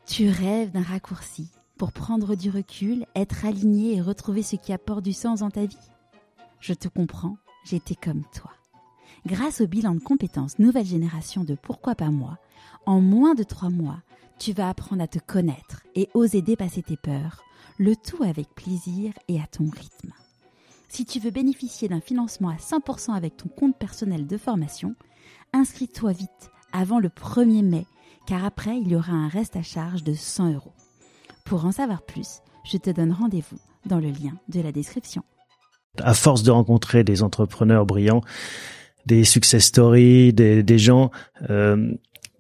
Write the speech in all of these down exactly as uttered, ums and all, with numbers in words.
Tu rêves d'un raccourci pour prendre du recul, être aligné et retrouver ce qui apporte du sens dans ta vie? Je te comprends, j'étais comme toi. Grâce au bilan de compétences nouvelle génération de Pourquoi pas moi, en moins de trois mois, tu vas apprendre à te connaître et oser dépasser tes peurs, le tout avec plaisir et à ton rythme. Si tu veux bénéficier d'un financement à cent pour cent avec ton compte personnel de formation, inscris-toi vite avant le premier mai, car après, il y aura un reste à charge de cent euros. Pour en savoir plus, je te donne rendez-vous dans le lien de la description. À force de rencontrer des entrepreneurs brillants, des success stories, des, des gens euh,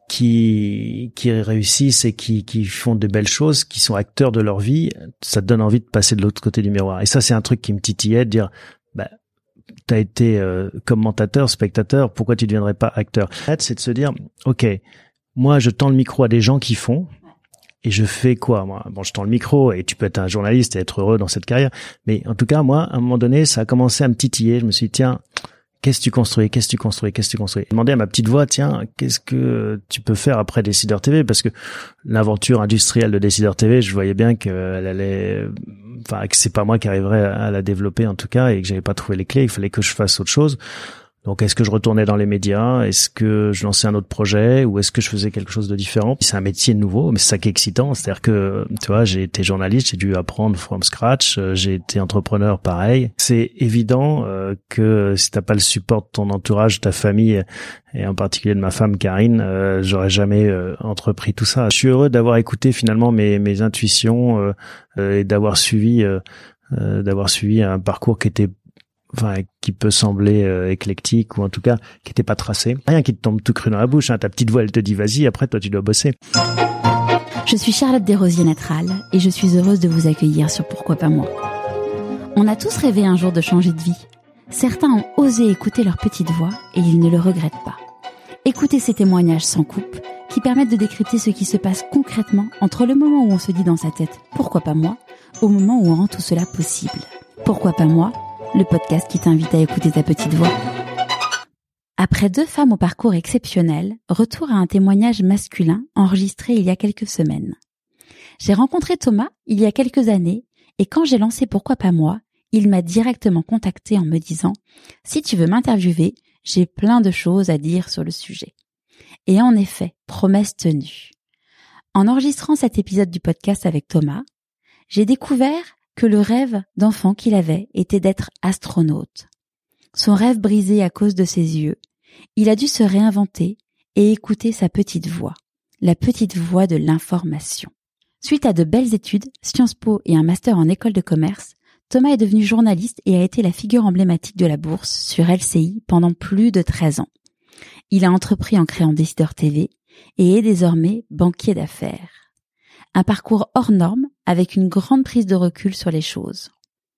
qui qui réussissent et qui qui font de belles choses, qui sont acteurs de leur vie, ça te donne envie de passer de l'autre côté du miroir. Et ça, c'est un truc qui me titillait, de dire, bah, t'as été euh, commentateur, spectateur, pourquoi tu ne deviendrais pas acteur? C'est de se dire, ok, moi, je tends le micro à des gens qui font, et je fais quoi, moi? Bon, je tends le micro, et tu peux être un journaliste et être heureux dans cette carrière, mais en tout cas, moi, à un moment donné, ça a commencé à me titiller. Je me suis dit, tiens, qu'est-ce que tu construis, qu'est-ce que tu construis, qu'est-ce que tu construis? J'ai demandé à ma petite voix, tiens, qu'est-ce que tu peux faire après Décideur T V? Parce que l'aventure industrielle de Décideur T V, je voyais bien qu'elle allait, enfin, que c'est pas moi qui arriverais à la développer, en tout cas, et que j'avais pas trouvé les clés. Il fallait que je fasse autre chose. Donc, est-ce que je retournais dans les médias? Est-ce que je lançais un autre projet? Ou est-ce que je faisais quelque chose de différent? C'est un métier nouveau, mais c'est ça qui est excitant. C'est-à-dire que, tu vois, j'ai été journaliste, j'ai dû apprendre from scratch. J'ai été entrepreneur, pareil. C'est évident euh, que si t'as pas le support de ton entourage, de ta famille, et en particulier de ma femme Karine, euh, j'aurais jamais euh, entrepris tout ça. Je suis heureux d'avoir écouté finalement mes, mes intuitions euh, euh, et d'avoir suivi, euh, euh, d'avoir suivi un parcours qui était enfin qui peut sembler euh, éclectique, ou en tout cas qui était pas tracé. Rien qui te tombe tout cru dans la bouche, hein. Ta petite voix elle te dit vas-y, après toi tu dois bosser. Je suis Charlotte Desrosiers-Natral et je suis heureuse de vous accueillir sur Pourquoi pas moi. On a tous rêvé un jour de changer de vie. Certains ont osé écouter leur petite voix et ils ne le regrettent pas. Écoutez ces témoignages sans coupe qui permettent de décrypter ce qui se passe concrètement entre le moment où on se dit dans sa tête « Pourquoi pas moi ?», au moment où on rend tout cela possible. Pourquoi pas moi ? Le podcast qui t'invite à écouter ta petite voix. Après deux femmes au parcours exceptionnel, retour à un témoignage masculin enregistré il y a quelques semaines. J'ai rencontré Thomas il y a quelques années et quand j'ai lancé Pourquoi pas moi, il m'a directement contacté en me disant « Si tu veux m'interviewer, j'ai plein de choses à dire sur le sujet. » Et en effet, promesse tenue. En enregistrant cet épisode du podcast avec Thomas, j'ai découvert que le rêve d'enfant qu'il avait était d'être astronaute. Son rêve brisé à cause de ses yeux, il a dû se réinventer et écouter sa petite voix, la petite voix de l'information. Suite à de belles études, Sciences Po et un master en école de commerce, Thomas est devenu journaliste et a été la figure emblématique de la bourse sur L C I pendant plus de treize ans. Il a entrepris en créant Décideur T V et est désormais banquier d'affaires. Un parcours hors norme avec une grande prise de recul sur les choses.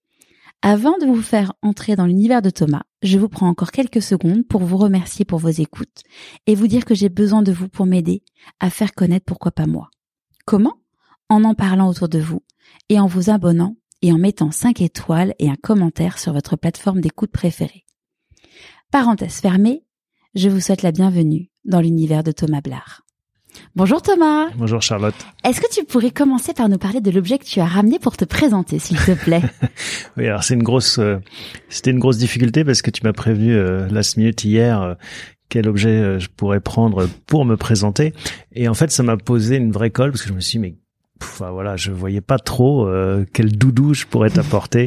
Avant de vous faire entrer dans l'univers de Thomas, je vous prends encore quelques secondes pour vous remercier pour vos écoutes et vous dire que j'ai besoin de vous pour m'aider à faire connaître Pourquoi pas moi. Comment ? En en parlant autour de vous et en vous abonnant et en mettant cinq étoiles et un commentaire sur votre plateforme d'écoute préférée. Parenthèse fermée, je vous souhaite la bienvenue dans l'univers de Thomas Blard. Bonjour Thomas. Bonjour Charlotte. Est-ce que tu pourrais commencer par nous parler de l'objet que tu as ramené pour te présenter, s'il te plaît? Oui, alors c'est une grosse, euh, c'était une grosse difficulté parce que tu m'as prévenu euh, last minute hier euh, quel objet euh, je pourrais prendre pour me présenter. Et en fait, ça m'a posé une vraie colle parce que je me suis dit, mais Enfin voilà, je voyais pas trop euh, quel doudou je pourrais t'apporter.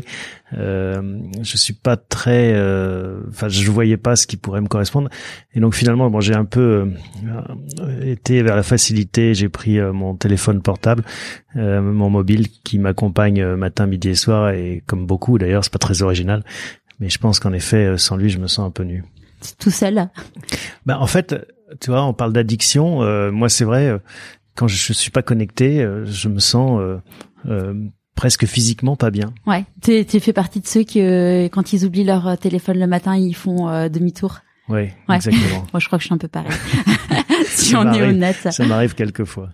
Euh, je suis pas très, enfin euh, je voyais pas ce qui pourrait me correspondre. Et donc finalement, bon, j'ai un peu euh, été vers la facilité. J'ai pris euh, mon téléphone portable, euh, mon mobile qui m'accompagne euh, matin, midi et soir. Et comme beaucoup d'ailleurs, c'est pas très original, mais je pense qu'en effet, sans lui, je me sens un peu nu. Tout seul. Ben en fait, tu vois, on parle d'addiction. Euh, moi, c'est vrai. Euh, Quand je suis pas connecté, je me sens euh, euh, presque physiquement pas bien. Ouais, tu tu fais partie de ceux qui, euh, quand ils oublient leur téléphone le matin, ils font euh, demi-tour. Oui, ouais. Exactement. Moi, je crois que je suis un peu pareil. Si ça on est honnête. Ça m'arrive quelquefois.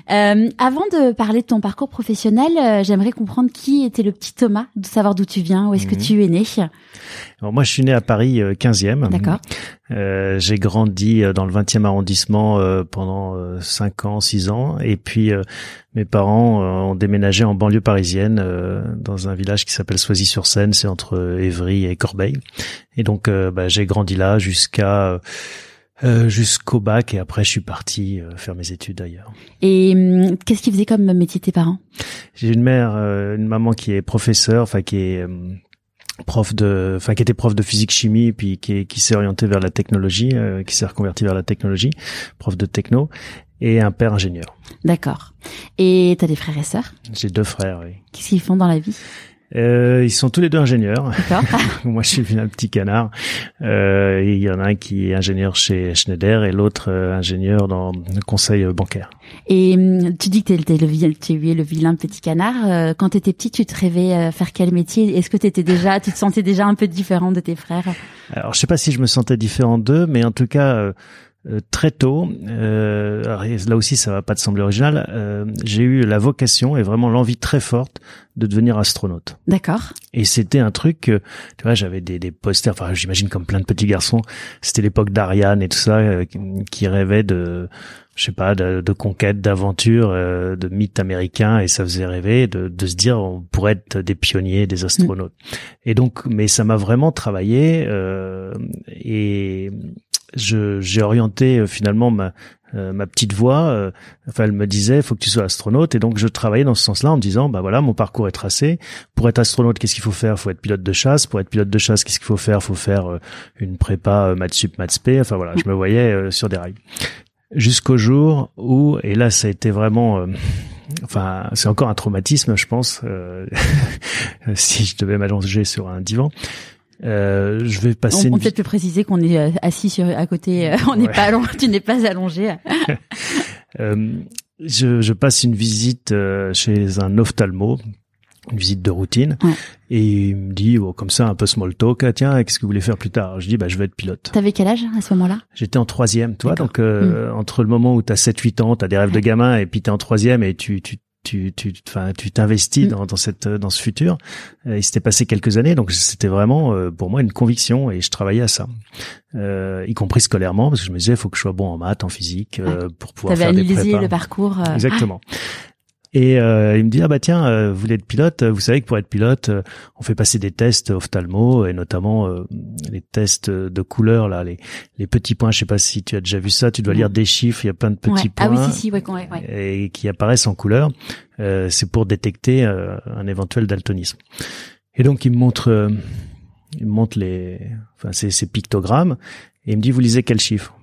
Euh, avant de parler de ton parcours professionnel, euh, j'aimerais comprendre qui était le petit Thomas, de savoir d'où tu viens, où est-ce mmh. que tu es né. Alors moi, je suis né à Paris, euh, quinzième. D'accord. Euh, j'ai grandi dans le vingtième arrondissement euh, pendant euh, cinq ans, six ans, et puis euh, mes parents euh, ont déménagé en banlieue parisienne, euh, dans un village qui s'appelle Soisy-sur-Seine, c'est entre Évry et Corbeil. Et donc, euh, bah, j'ai grandi là jusqu'à euh, jusqu'au bac, et après, je suis parti euh, faire mes études ailleurs. Et hum, qu'est-ce qu'ils faisaient comme métier tes parents? J'ai une mère, euh, une maman qui est professeure, enfin qui est euh, prof de, enfin qui était prof de physique chimie, puis qui, qui s'est orienté vers la technologie, euh, qui s'est reconverti vers la technologie, prof de techno, et un père ingénieur. D'accord. Et t'as des frères et sœurs? J'ai deux frères, oui. Qu'est-ce qu'ils font dans la vie? Euh, ils sont tous les deux ingénieurs. D'accord. Moi, je suis un petit canard. Euh, il y en a un qui est ingénieur chez Schneider et l'autre euh, ingénieur dans le conseil bancaire. Et tu dis que t'es le vilain, tu es le vilain petit canard. Euh, quand t'étais petit, tu te rêvais euh, faire quel métier? Est-ce que t'étais déjà, tu te sentais déjà un peu différent de tes frères? Alors, je sais pas si je me sentais différent d'eux, mais en tout cas. Euh, Euh, très tôt, euh, là aussi ça va pas te sembler original, euh, j'ai eu la vocation et vraiment l'envie très forte de devenir astronaute. D'accord. Et c'était un truc, que, tu vois, j'avais des, des posters, enfin j'imagine comme plein de petits garçons, c'était l'époque d'Ariane et tout ça, euh, qui rêvaient de, je sais pas, de, de conquête, d'aventure, euh, de mythes américains, et ça faisait rêver de, de se dire on pourrait être des pionniers, des astronautes. Mmh. Et donc, mais ça m'a vraiment travaillé, euh, et je j'ai orienté euh, finalement ma euh, ma petite voix, euh, enfin elle me disait faut que tu sois astronaute, et donc je travaillais dans ce sens-là en me disant bah voilà, mon parcours est tracé. Pour être astronaute, qu'est-ce qu'il faut faire? Faut être pilote de chasse. Pour être pilote de chasse, qu'est-ce qu'il faut faire? Faut faire euh, une prépa euh, maths sup, maths spé. Enfin voilà, je me voyais euh, sur des rails. Jusqu'au jour où, et là ça a été vraiment euh, enfin c'est encore un traumatisme je pense, euh, si je devais m'allonger sur un divan. Euh, je vais passer. On, on une... peut-être peut préciser qu'on est assis sur à côté. Euh, on n'est ouais. pas allongé, tu n'es pas allongé. euh, je, je passe une visite euh, chez un ophtalmo, une visite de routine, ouais. et il me dit oh, comme ça un peu small talk. Ah, tiens, qu'est-ce que vous voulez faire plus tard? Je dis bah je vais être pilote. T'avais quel âge à ce moment-là? J'étais en troisième, toi. Donc euh, mmh. entre le moment où t'as sept huit ans, t'as des rêves ouais. de gamin, et puis t'es en troisième et tu tu tu tu enfin tu t'investis mmh. dans dans cette dans ce futur. Euh, il s'était passé quelques années, donc c'était vraiment euh, pour moi une conviction, et je travaillais à ça, euh, y compris scolairement, parce que je me disais il faut que je sois bon en maths, en physique, euh, ouais. pour pouvoir T'avais faire des prépas. T'avais analysé le parcours. Euh... Exactement. Ah. Et euh, il me dit ah bah tiens, euh, vous voulez être pilote? Vous savez que pour être pilote, euh, on fait passer des tests ophtalmo, et notamment euh, les tests de couleur là, les les petits points. Je sais pas si tu as déjà vu ça. Tu dois lire des chiffres. Il y a plein de petits ouais. points. Ah oui, si si, ouais, ouais, ouais. Et qui apparaissent en couleur. Euh, c'est pour détecter euh, un éventuel daltonisme. Et donc il me montre, euh, il me montre les, enfin ces, ces pictogrammes, et il me dit vous lisez quel chiffre?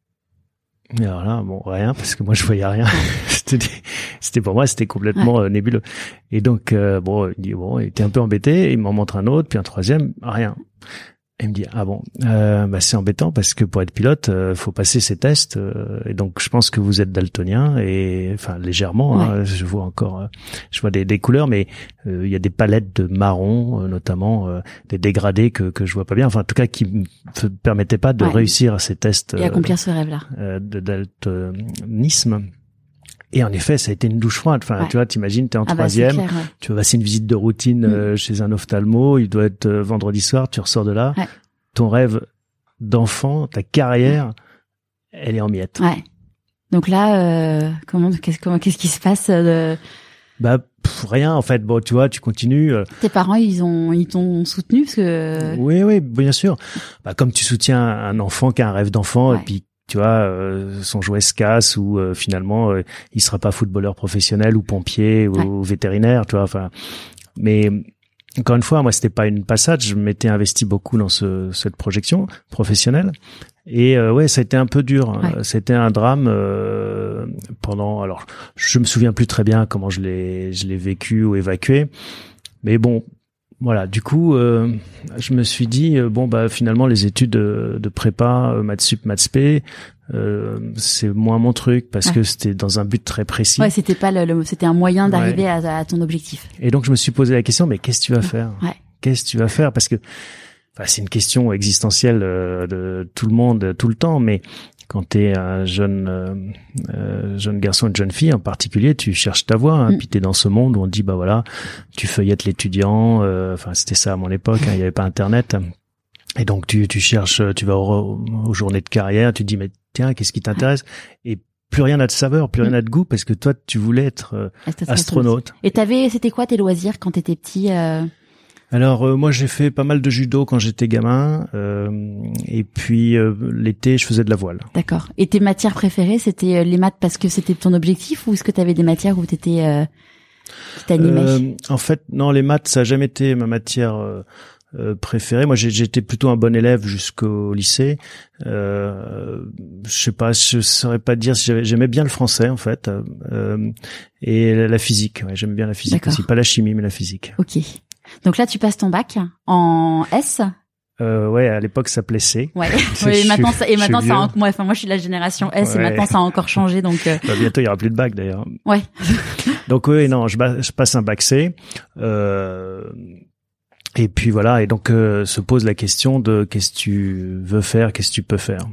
Et alors là, bon, rien, parce que moi je voyais rien. c'était, c'était pour moi, c'était complètement ouais. euh, nébuleux. Et donc, euh, bon, il dit bon, il était un peu embêté. Il m'en montre un autre, puis un troisième, rien. Et il me dit ah bon, euh, bah c'est embêtant parce que pour être pilote, euh, faut passer ces tests. Euh, et donc je pense que vous êtes daltonien, et enfin légèrement. Ouais. Hein, je vois encore, euh, je vois des, des couleurs, mais euh, il y a des palettes de marron, euh, notamment euh, des dégradés que que je vois pas bien. Enfin en tout cas qui me permettaient pas de ouais. réussir à ces tests et accomplir euh, ce rêve-là euh, de daltonisme. Et en effet, ça a été une douche froide. Enfin, ouais. tu vois, t'imagines, t'es en ah troisième, bah clair, ouais. tu vas passer une visite de routine mmh. euh, chez un ophtalmo, il doit être euh, vendredi soir, tu ressors de là, ouais. ton rêve d'enfant, ta carrière, ouais. elle est en miettes. Ouais. Donc là, euh, comment, qu'est-ce, comment, qu'est-ce qui se passe de... Bah pff, rien en fait. Bon, tu vois, tu continues. Euh... Tes parents, ils ont, ils t'ont soutenu parce que. Oui, oui, bien sûr. Bah comme tu soutiens un enfant qui a un rêve d'enfant, ouais. et puis. Tu vois, euh, son jouet se casse, ou euh, finalement euh, il sera pas footballeur professionnel ou pompier ou, ouais. ou vétérinaire, tu vois. Enfin, mais encore une fois, moi c'était pas une passade. Je m'étais investi beaucoup dans ce, cette projection professionnelle, et euh, ouais, ça a été un peu dur. Ouais. C'était un drame euh, pendant. Alors, je me souviens plus très bien comment je l'ai, je l'ai vécu ou évacué, mais bon. Voilà, du coup, euh, je me suis dit euh, bon bah finalement les études de, de prépa, euh, maths sup, maths spé, euh, c'est moins mon truc parce ouais. que c'était dans un but très précis. Ouais, c'était pas le, le c'était un moyen d'arriver ouais. à, à ton objectif. Et donc je me suis posé la question, mais qu'est-ce que tu vas faire? Ouais. Qu'est-ce que tu vas faire? Parce que enfin, c'est une question existentielle euh, de tout le monde tout le temps, mais quand t'es un jeune euh, euh, jeune garçon, une jeune fille en particulier, tu cherches ta voie. Hein, mm. Puis t'es dans ce monde où on te dit bah voilà, tu feuillettes l'étudiant. Enfin, euh, c'était ça à mon époque. Hein, il y avait pas Internet. Et donc tu tu cherches, tu vas aux, aux journées de carrière, tu te dis mais tiens, qu'est-ce qui t'intéresse? Et plus rien n'a de saveur, plus rien n'a de goût, parce que toi tu voulais être euh, astronaute. Et t'avais, c'était quoi tes loisirs quand t'étais petit? euh... Alors euh, moi j'ai fait pas mal de judo quand j'étais gamin, euh, et puis euh, l'été je faisais de la voile. D'accord. Et tes matières préférées, c'était les maths parce que c'était ton objectif, ou est-ce que t'avais des matières où t'étais euh, qui t'animaient? euh, En fait non, les maths ça a jamais été ma matière euh, Euh, préféré. Moi, j'ai, j'étais plutôt un bon élève jusqu'au lycée. Euh, je sais pas, je saurais pas dire si j'avais, j'aimais bien le français en fait, euh, et la physique. Ouais, j'aime bien la physique D'accord. aussi, pas la chimie, mais la physique. Ok. Donc là, tu passes ton bac en S. Euh, ouais, à l'époque, ça s'appelait C. Ouais. oui, et maintenant, ça, et maintenant, ça, a, moi, enfin, moi, je suis de la génération S, ouais. Et maintenant, ça a encore changé, donc. Euh... Bah, bientôt, il y aura plus de bac, d'ailleurs. Ouais. donc, oui, non, je, je passe un bac C. Euh, Et puis voilà, et donc euh, se pose la question de qu'est-ce que tu veux faire, qu'est-ce que tu peux faire.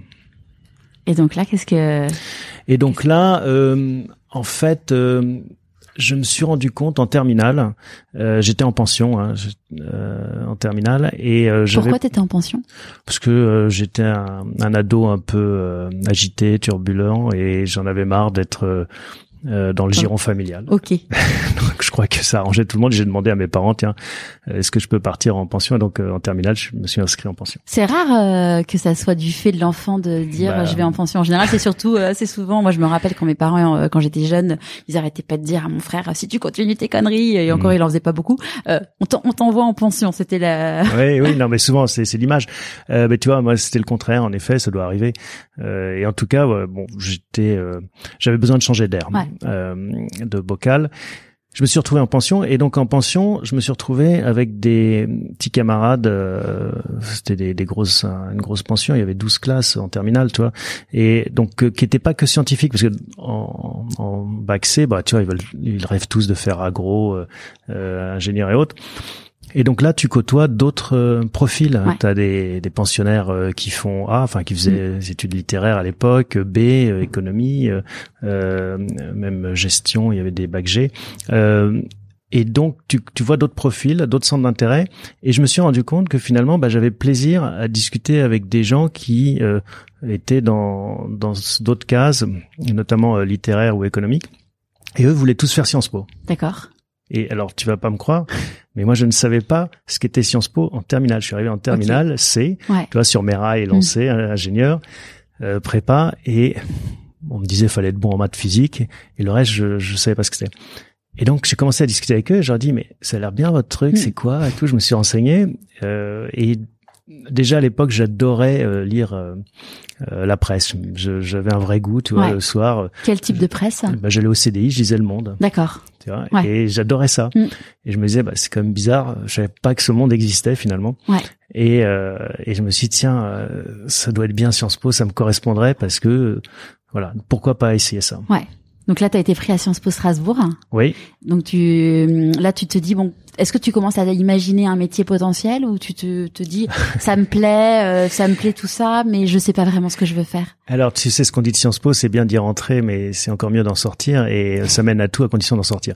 Et donc là, qu'est-ce que... Et donc là, euh, en fait, euh, je me suis rendu compte en terminale, euh, j'étais en pension, hein, je, euh, en terminale, et euh, j'avais... Pourquoi t'étais en pension? Parce que euh, j'étais un, un ado un peu euh, agité, turbulent, et j'en avais marre d'être... Euh, Euh, dans le giron familial. Ok. Donc je crois que ça arrangeait tout le monde. J'ai demandé à mes parents, tiens, est-ce que je peux partir en pension? Et donc euh, en terminale, je me suis inscrit en pension. C'est rare euh, que ça soit du fait de l'enfant de dire bah, je vais en pension. En général, c'est surtout euh, assez souvent. Moi, je me rappelle quand mes parents, euh, quand j'étais jeune, ils arrêtaient pas de dire à mon frère si tu continues tes conneries. Et encore, mmh. il en faisait pas beaucoup. Euh, on, t'en, on t'envoie en pension. C'était la. Oui, oui, non, mais souvent c'est, c'est l'image. Euh, mais tu vois, moi, c'était le contraire. En effet, ça doit arriver. Euh, et en tout cas, ouais, bon, j'étais, euh, j'avais besoin de changer d'air. Ouais. Euh, de bocal. Je me suis retrouvé en pension, et donc en pension, je me suis retrouvé avec des petits camarades. Euh, c'était des, des grosses, une grosse pension. Il y avait douze classes en terminale, tu vois, et donc euh, qui étaient pas que scientifiques, parce que en, en bac C, bah tu vois, ils veulent, ils rêvent tous de faire agro, euh, euh, ingénieur et autres. Et donc là, tu côtoies d'autres euh, profils. Ouais. Tu as des, des pensionnaires euh, qui font A, enfin qui faisaient mmh. des études littéraires à l'époque, B, euh, économie, euh, euh, même gestion, il y avait des bacs G. Euh, et donc, tu, tu vois d'autres profils, d'autres centres d'intérêt. Et je me suis rendu compte que finalement, bah, j'avais plaisir à discuter avec des gens qui euh, étaient dans, dans d'autres cases, notamment euh, littéraires ou économiques. Et eux voulaient tous faire Sciences Po. D'accord. Et alors, tu vas pas me croire, mais moi, je ne savais pas ce qu'était Sciences Po en terminale. Je suis arrivé en terminale, okay. C, ouais. tu vois, sur mes rails lancés, mmh. ingénieur, euh, prépa, et on me disait qu'il fallait être bon en maths, physique, et le reste, je je savais pas ce que c'était. Et donc, j'ai commencé à discuter avec eux, et je leur dis, mais ça a l'air bien votre truc, mmh. c'est quoi, et tout. Je me suis renseigné, euh, et déjà à l'époque, j'adorais euh, lire euh, euh, la presse. Je, j'avais un vrai goût, tu vois, ouais. le soir. Quel type de presse? Bah, j'allais au C D I, je lisais Le Monde. D'accord. Tu vois, ouais. et j'adorais ça. Mm. Et je me disais, bah, c'est quand même bizarre. Je savais pas que ce monde existait finalement. Ouais. Et euh, et je me suis dit, tiens, euh, ça doit être bien Sciences Po, ça me correspondrait parce que euh, voilà, pourquoi pas essayer ça. Ouais. Donc là, tu as été pris à Sciences Po Strasbourg. Oui. Donc tu, là, tu te dis bon, est-ce que tu commences à imaginer un métier potentiel, ou tu te, te dis ça me plaît, euh, ça me plaît tout ça, mais je sais pas vraiment ce que je veux faire. Alors tu sais, ce qu'on dit de Sciences Po, c'est bien d'y rentrer, mais c'est encore mieux d'en sortir, et ça mène à tout à condition d'en sortir.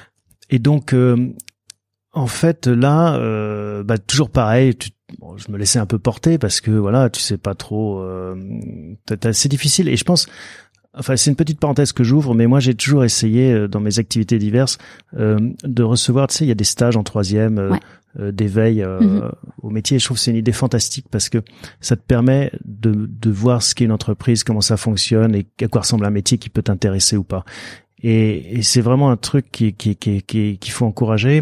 Et donc, euh, en fait, là, euh, bah toujours pareil. Tu, bon, je me laissais un peu porter parce que voilà, tu sais pas trop. Euh, c'est difficile, et je pense. Enfin, c'est une petite parenthèse que j'ouvre, mais moi, j'ai toujours essayé, euh, dans mes activités diverses, euh, de recevoir, tu sais, il y a des stages en troisième, euh, ouais. euh, d'éveil euh, mm-hmm. au métier. Et je trouve que c'est une idée fantastique parce que ça te permet de, de voir ce qu'est une entreprise, comment ça fonctionne et à quoi ressemble un métier qui peut t'intéresser ou pas. Et, et c'est vraiment un truc qui, qui, qui, qui, qu'il faut encourager.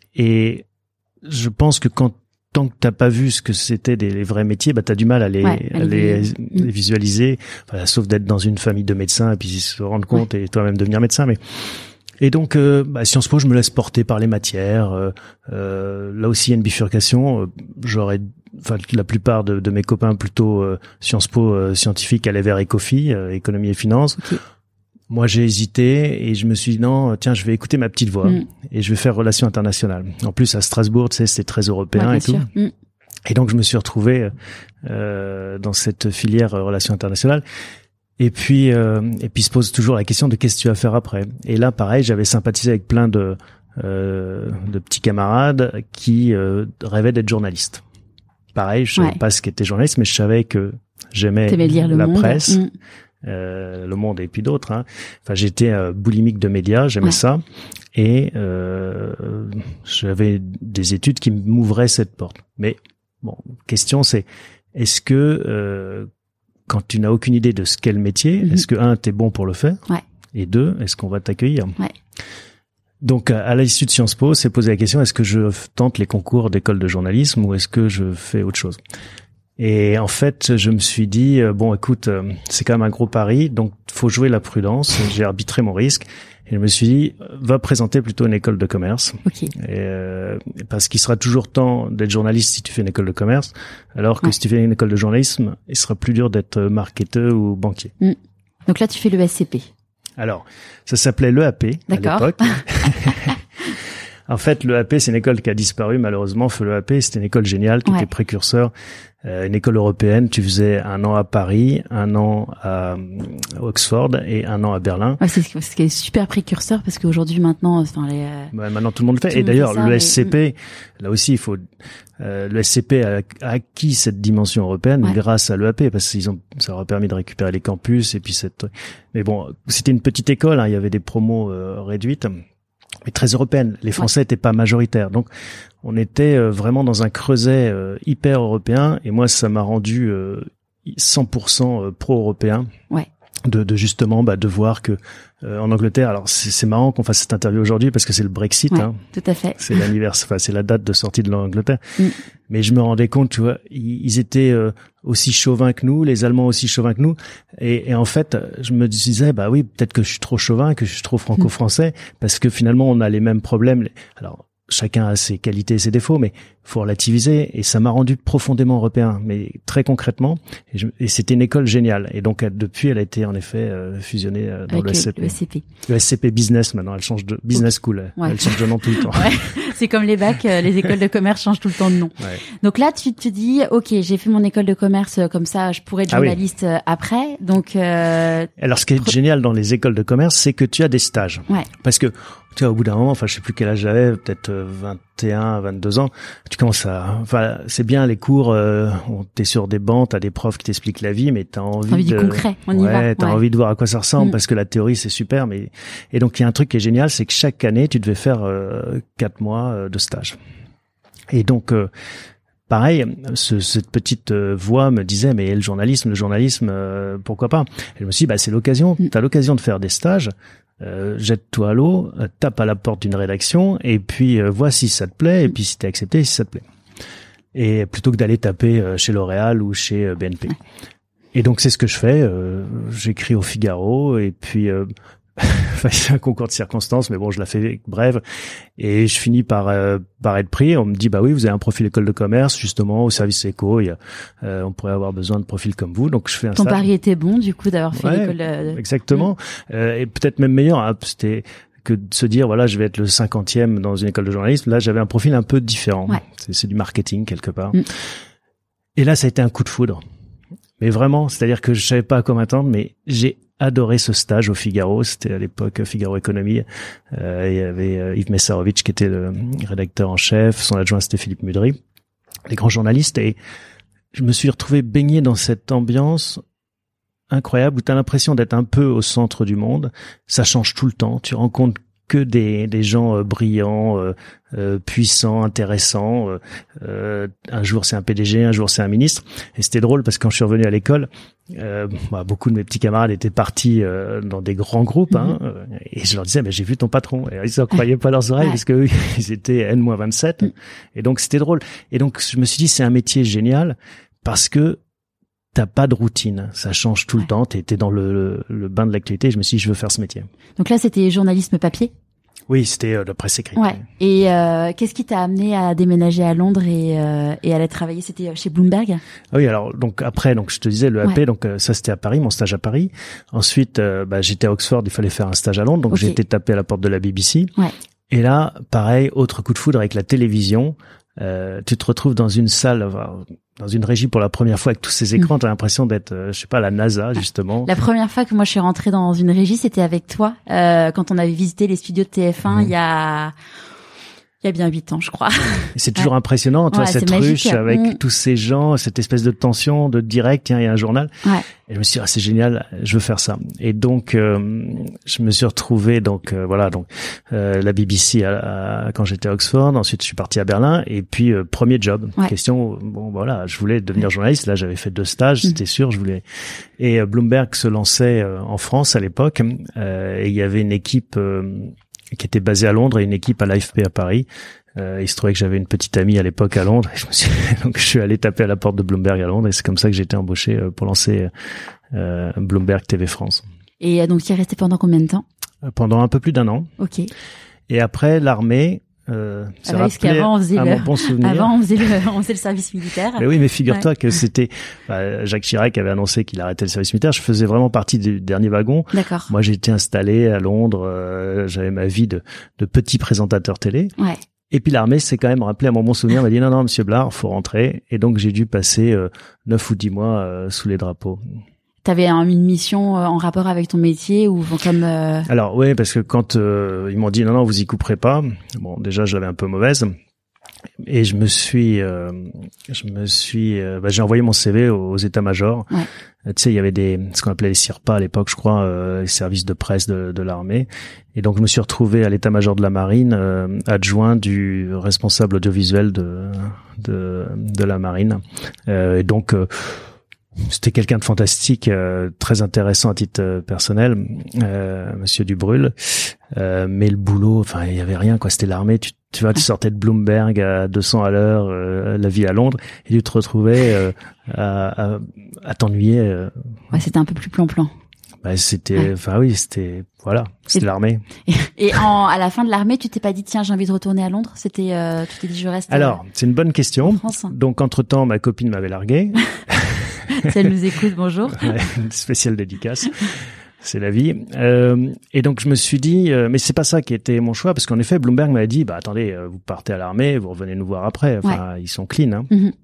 Et je pense que quand tant que t'as pas vu ce que c'était des les vrais métiers, bah t'as du mal à les, ouais, à les, les, les visualiser, enfin, sauf d'être dans une famille de médecins et puis se rendre compte ouais. et toi-même devenir médecin. Mais et donc euh, bah, Sciences Po, je me laisse porter par les matières. Euh, euh, là aussi, il y a une bifurcation. Euh, j'aurais, enfin, la plupart de, de mes copains plutôt euh, Sciences Po euh, scientifiques allaient vers Ecofi, euh, économie et finance. Okay. Moi, j'ai hésité et je me suis dit non, tiens, je vais écouter ma petite voix mm. et je vais faire relations internationales. En plus, à Strasbourg, tu sais, c'est très européen ouais, et tout. Mm. Et donc, je me suis retrouvé euh, dans cette filière relations internationales. Et puis, euh, et puis se pose toujours la question de qu'est-ce que tu vas faire après. Et là, pareil, j'avais sympathisé avec plein de euh, de petits camarades qui euh, rêvaient d'être journalistes. Pareil, je savais Ouais. pas ce qu'était journaliste, mais je savais que j'aimais T'aimais lire Le la Monde. presse, Mm. euh, Le Monde et puis d'autres. Hein. Enfin, j'étais euh, boulimique de médias, j'aimais Ouais. ça, et euh, j'avais des études qui m'ouvraient cette porte. Mais bon, question c'est, est-ce que euh, quand tu n'as aucune idée de ce qu'est le métier, Mm-hmm. est-ce que un, t'es bon pour le faire, Ouais. et deux, est-ce qu'on va t'accueillir? Ouais. Donc, à à l'issue de Sciences Po, c'est posé la question, est-ce que je tente les concours d'école de journalisme ou est-ce que je fais autre chose? Et en fait, je me suis dit, euh, bon, écoute, euh, c'est quand même un gros pari, donc faut jouer la prudence. J'ai arbitré mon risque et je me suis dit, euh, va présenter plutôt une école de commerce. Ok. Et, euh, parce qu'il sera toujours temps d'être journaliste si tu fais une école de commerce, alors que Ouais. si tu fais une école de journalisme, il sera plus dur d'être marketeur ou banquier. Mm. Donc là, tu fais le S C P. Alors, ça s'appelait l'E A P à D'accord. l'époque. En fait, l'E A P, c'est une école qui a disparu, malheureusement. L'E A P, c'était une école géniale qui Ouais. était précurseur, euh, une école européenne. Tu faisais un an à Paris, un an à euh, Oxford et un an à Berlin. Ouais, c'est ce qui est super précurseur parce qu'aujourd'hui, maintenant, enfin, les, euh, Ouais, maintenant, tout le monde le fait. Tout le Et monde d'ailleurs, fait ça, le mais- S C P, là aussi, il faut... Euh, le S C P a, a acquis cette dimension européenne Ouais. grâce à l'E A P parce qu'ils ont, ça leur a permis de récupérer les campus et puis cette. Mais bon, c'était une petite école, hein, il y avait des promos euh, réduites, mais très européennes. Les Français n'étaient pas majoritaires, donc on était euh, vraiment dans un creuset euh, hyper européen et moi ça m'a rendu euh, cent pour cent pro-européen. Ouais. De, de justement bah, de voir que euh, en Angleterre, alors c'est, c'est marrant qu'on fasse cette interview aujourd'hui parce que c'est le Brexit, ouais, hein. tout à fait. C'est l'anniversaire, enfin c'est la date de sortie de l'Angleterre. Mm. Mais je me rendais compte, tu vois, ils, ils étaient euh, aussi chauvins que nous, les Allemands aussi chauvins que nous. Et, et en fait, je me disais, bah oui, peut-être que je suis trop chauvin, que je suis trop franco-français, parce que finalement on a les mêmes problèmes. Alors chacun a ses qualités et ses défauts, mais faut relativiser. Et ça m'a rendu profondément européen, mais très concrètement. Et, je, et c'était une école géniale. Et donc depuis, elle a été en effet euh, fusionnée euh, dans Avec le S C P. le S C P. Le S C P Business maintenant, elle change de Business School. Ouais. Elle change de nom tout le temps. Ouais. C'est comme les bacs, euh, les écoles de commerce changent tout le temps de nom. Ouais. Donc là, tu te dis, ok, j'ai fait mon école de commerce, euh, comme ça, je pourrais être Ah oui. journaliste euh, après. Donc, euh, Alors, ce qui est Pre- génial dans les écoles de commerce, c'est que tu as des stages. ouais, Parce que, tu vois, au bout d'un moment, enfin, je sais plus quel âge j'avais, peut-être euh, vingt et un, vingt-deux ans, tu commences à, enfin, c'est bien les cours, euh, on- t'es sur des bancs, t'as des profs qui t'expliquent la vie, mais t'as envie, envie du de, concret, on y ouais, va. t'as Ouais. envie de voir à quoi ça ressemble, Mm. parce que la théorie, c'est super, mais, et donc, il y a un truc qui est génial, c'est que chaque année, tu devais faire euh, quatre mois euh, de stage. Et donc, euh, pareil, ce, cette petite euh, voix me disait, mais le journalisme, le journalisme, euh, pourquoi pas? Et je me suis dit, bah, c'est l'occasion, Mm. t'as l'occasion de faire des stages, euh, jette-toi à l'eau, euh, tape à la porte d'une rédaction, et puis euh, vois si ça te plaît, et puis si t'es accepté, si ça te plaît. Et plutôt que d'aller taper euh, chez L'Oréal ou chez euh, B N P. Et donc c'est ce que je fais, euh, j'écris au Figaro, et puis... Euh, Enfin, c'est un concours de circonstances, mais bon, je la fais brève. Et je finis par euh, par être pris. On me dit, bah oui, vous avez un profil école de commerce, justement, au service éco. Il y a, euh, on pourrait avoir besoin de profils comme vous. Donc, je fais un Ton stage. pari était bon, du coup, d'avoir fait Ouais, l'école de... Exactement. Euh, et peut-être même meilleur. Hein, c'était que de se dire, voilà, je vais être le cinquantième dans une école de journalisme. Là, j'avais un profil un peu différent. Ouais. C'est, c'est du marketing, quelque part. Mm. Et là, ça a été un coup de foudre. Mais vraiment, c'est-à-dire que je savais pas à quoi m'attendre, mais j'ai adoré ce stage au Figaro. C'était à l'époque Figaro Économie. Euh, il y avait euh, Yves Messarovitch qui était le rédacteur en chef, son adjoint c'était Philippe Mudry, les grands journalistes. Et je me suis retrouvé baigné dans cette ambiance incroyable où tu as l'impression d'être un peu au centre du monde. Ça change tout le temps. Tu rencontres que des, des gens euh, brillants, euh, euh, puissants, intéressants. Euh, euh, un jour c'est un P D G, un jour c'est un ministre. Et c'était drôle parce que quand je suis revenu à l'école, euh, bah, beaucoup de mes petits camarades étaient partis euh, dans des grands groupes, hein, Mm-hmm. euh, et je leur disais, mais j'ai vu ton patron. Et ils ne croyaient pas leurs oreilles Ouais. parce que eux, ils étaient N moins vingt-sept. Mm. Et donc c'était drôle. Et donc je me suis dit, c'est un métier génial parce que t'as pas de routine, ça change tout Ouais. le temps, t'es, t'es dans le, le, le bain de l'actualité. Je me suis dit, je veux faire ce métier. Donc là, c'était journalisme papier. Oui, c'était euh, la presse écrite. Ouais. Et euh, qu'est-ce qui t'a amené à déménager à Londres et, euh, et à aller travailler? C'était chez Bloomberg? Ah oui, alors donc après, donc je te disais le A P, Ouais. donc euh, ça c'était à Paris, mon stage à Paris. Ensuite, euh, bah, j'étais à Oxford, il fallait faire un stage à Londres, donc Ok. j'ai été tapé à la porte de la B B C. Ouais. Et là, pareil, autre coup de foudre avec la télévision. euh, tu te retrouves dans une salle, dans une régie pour la première fois avec tous ces écrans, mmh. t'as l'impression d'être, euh, je sais pas, à la NASA justement. La première fois que moi je suis rentrée dans une régie, c'était avec toi, euh, quand on avait visité les studios de T F un, mmh. il y a il y a bien huit ans, je crois. Et c'est toujours ouais. impressionnant, toi, ouais, cette ruche avec mmh. tous ces gens, cette espèce de tension, de direct, tiens, il y a un journal. Ouais. Et je me suis dit, ah, c'est génial, je veux faire ça. Et donc, euh, je me suis retrouvé, donc, euh, voilà, donc, euh, la B B C à, à, quand j'étais à Oxford. Ensuite, je suis parti à Berlin. Et puis, euh, premier job. Ouais. Question, bon, voilà, je voulais devenir journaliste. Là, j'avais fait deux stages, mmh. c'était sûr, je voulais. Et euh, Bloomberg se lançait euh, en France à l'époque. Euh, et il y avait une équipe, euh, qui était basée à Londres et une équipe à l'A F P à Paris. Euh, il se trouvait que j'avais une petite amie à l'époque à Londres. Et je me suis, donc je suis allé taper à la porte de Bloomberg à Londres et c'est comme ça que j'ai été embauché pour lancer euh, Bloomberg T V France. Et donc tu y es resté pendant combien de temps? Pendant un peu plus d'un an. Ok. Et après l'armée. Euh, ah bah, qu'avant on faisait le, bon avant on faisait le, on faisait le service militaire. Mais oui, mais figure-toi ouais. que c'était bah, Jacques Chirac avait annoncé qu'il arrêtait le service militaire. Je faisais vraiment partie du dernier wagon. D'accord. Moi, j'ai été installé à Londres. Euh, j'avais ma vie de, de petit présentateur télé. Ouais. Et puis l'armée s'est quand même rappelé à mon bon souvenir. M'a dit non, non, Monsieur Blard, faut rentrer. Et donc j'ai dû passer euh, neuf ou dix mois euh, sous les drapeaux. T'avais un, une mission euh, en rapport avec ton métier ou comme euh... Alors oui, parce que quand euh, ils m'ont dit non non vous y couperez pas, bon déjà j'avais un peu mauvaise et je me suis euh, je me suis euh, bah, j'ai envoyé mon C V aux, aux états-majors. Ouais. Euh, tu sais il y avait des ce qu'on appelait les S I R P A à l'époque je crois, euh, les services de presse de, de l'armée et donc je me suis retrouvé à l'état-major de la marine euh, adjoint du responsable audiovisuel de de de la marine euh, et donc euh, c'était quelqu'un de fantastique, euh, très intéressant à titre euh, personnel, euh, Monsieur Dubrul. Euh, mais le boulot, enfin, il y avait rien, quoi. C'était l'armée. Tu, tu vois, tu sortais de Bloomberg à deux cents à l'heure, euh, la vie à Londres, et tu te retrouvais euh, à, à, à t'ennuyer. Euh. Ouais, c'était un peu plus plan-plan. Bah, c'était, enfin ouais. oui, c'était, voilà, c'était et, l'armée. Et, et en, à la fin de l'armée, tu t'es pas dit tiens, j'ai envie de retourner à Londres. C'était, euh, tu t'es dit je reste. Alors, euh, c'est une bonne question. France, hein. Donc, entre temps, ma copine m'avait largué. Si elle nous écoute, bonjour. Ouais, une spéciale dédicace. C'est la vie. Euh, et donc je me suis dit, euh, mais c'est pas ça qui était mon choix, parce qu'en effet, Bloomberg m'avait dit, bah attendez, euh, vous partez à l'armée, vous revenez nous voir après. Enfin, ouais. Ils sont clean. Hein. Mm-hmm.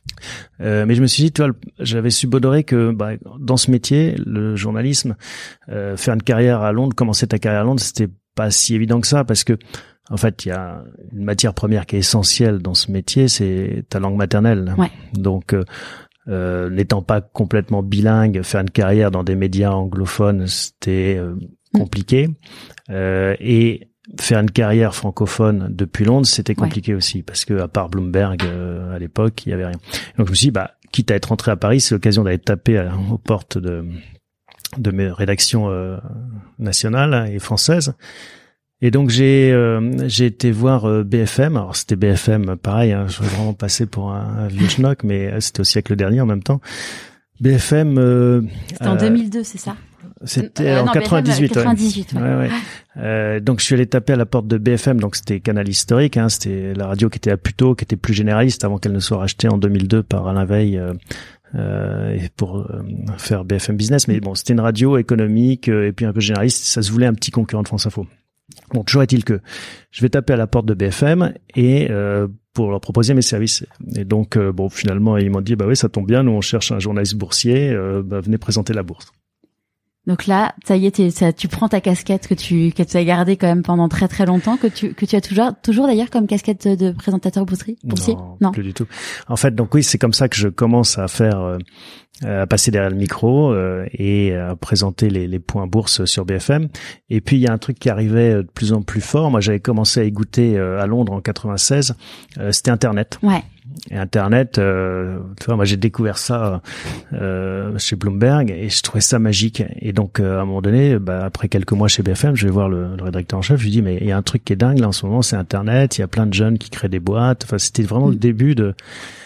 Euh, mais je me suis dit, tu vois, j'avais subodoré que bah, dans ce métier, le journalisme, euh, faire une carrière à Londres, commencer ta carrière à Londres, c'était pas si évident que ça, parce que en fait, il y a une matière première qui est essentielle dans ce métier, c'est ta langue maternelle. Ouais. Donc euh, Euh, n'étant pas complètement bilingue, faire une carrière dans des médias anglophones, c'était euh, compliqué. Euh, et faire une carrière francophone depuis Londres, c'était compliqué ouais. aussi, parce que à part Bloomberg, euh, à l'époque, il y avait rien. Donc je me suis dit, bah, quitte à être rentré à Paris, c'est l'occasion d'aller taper à, aux portes de de mes rédactions euh, nationales et françaises. Et donc j'ai euh, j'ai été voir euh, B F M. Alors c'était B F M, pareil. Hein, je vais vraiment passer pour un, un vieux schnock, mais c'était au siècle dernier en même temps. B F M. Euh, c'était en euh, deux mille deux, c'est ça? C'était euh, en non, quatre-vingt-dix-huit. B F M, quatre-vingt-dix-huit. Ouais. Ouais. Ouais, ouais. Euh, donc je suis allé taper à la porte de B F M. Donc c'était Canal Historique. Hein, c'était la radio qui était à Puteaux, qui était plus généraliste avant qu'elle ne soit rachetée en deux mille deux par Alain Veil. Euh, Euh, pour euh, faire B F M Business. Mais bon, c'était une radio économique euh, et puis un peu généraliste. Ça se voulait un petit concurrent de France Info. Bon, toujours est-il que je vais taper à la porte de B F M et euh, pour leur proposer mes services. Et donc, euh, bon, finalement, ils m'ont dit, bah oui, ça tombe bien, nous on cherche un journaliste boursier, euh, bah, venez présenter la bourse. Donc là, ça y est, t'es, ça, tu prends ta casquette que tu que tu as gardée quand même pendant très très longtemps, que tu que tu as toujours toujours d'ailleurs comme casquette de présentateur boursier. Non, non, plus du tout. En fait, donc oui, c'est comme ça que je commence à faire, euh, à passer derrière le micro euh, et à présenter les, les points bourse sur B F M. Et puis il y a un truc qui arrivait de plus en plus fort. Moi, j'avais commencé à y goûter euh, à Londres en quatre-vingt-seize. Euh, c'était Internet. Ouais. Et Internet, euh, tu vois, moi j'ai découvert ça euh, chez Bloomberg et je trouvais ça magique. Et donc euh, à un moment donné, bah, après quelques mois chez B F M, je vais voir le, le rédacteur en chef. Je lui dis mais il y a un truc qui est dingue là en ce moment, c'est Internet. Il y a plein de jeunes qui créent des boîtes. Enfin, c'était vraiment mmh. le début de.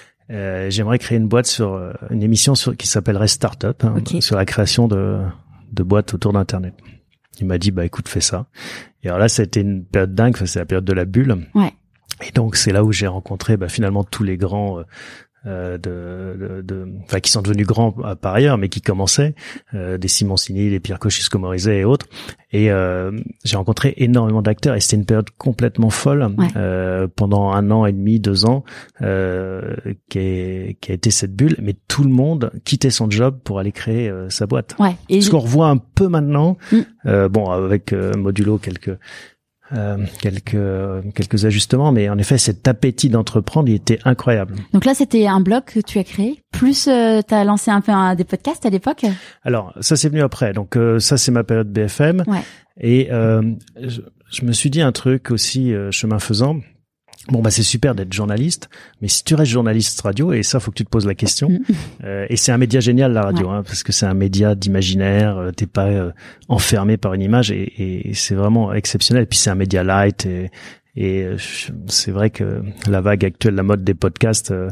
Euh, j'aimerais créer une boîte sur une émission sur qui s'appellerait Startup, hein, okay. sur la création de de boîtes autour d'Internet. Il m'a dit bah écoute, fais ça. Et alors là, ça a été une période dingue. Enfin, c'est la période de la bulle. Ouais. Et donc c'est là où j'ai rencontré bah, finalement tous les grands euh, de, de, de, enfin qui sont devenus grands par ailleurs, mais qui commençaient, euh, des Simoncini, des Pierre Kosciusko-Morizet et autres. Et euh, j'ai rencontré énormément d'acteurs et c'était une période complètement folle ouais. euh, pendant un an et demi, deux ans, euh, qui, est, qui a été cette bulle. Mais tout le monde quittait son job pour aller créer euh, sa boîte. Ouais. Et ce qu'on revoit un peu maintenant, mm. euh, bon avec euh, Modulo quelques Euh, quelques euh, quelques ajustements, mais en effet cet appétit d'entreprendre il était incroyable. Donc là c'était un blog que tu as créé, plus euh, tu as lancé un peu un, des podcasts à l'époque. Alors ça c'est venu après, donc euh, ça c'est ma période B F M, ouais. et euh, je, je me suis dit un truc aussi euh, chemin faisant. Bon bah c'est super d'être journaliste, mais si tu restes journaliste radio, et ça faut que tu te poses la question, euh, et c'est un média génial la radio, ouais. hein, parce que c'est un média d'imaginaire, euh, t'es pas euh, enfermé par une image, et, et c'est vraiment exceptionnel. Et puis c'est un média light, et, et euh, c'est vrai que la vague actuelle, la mode des podcasts, euh,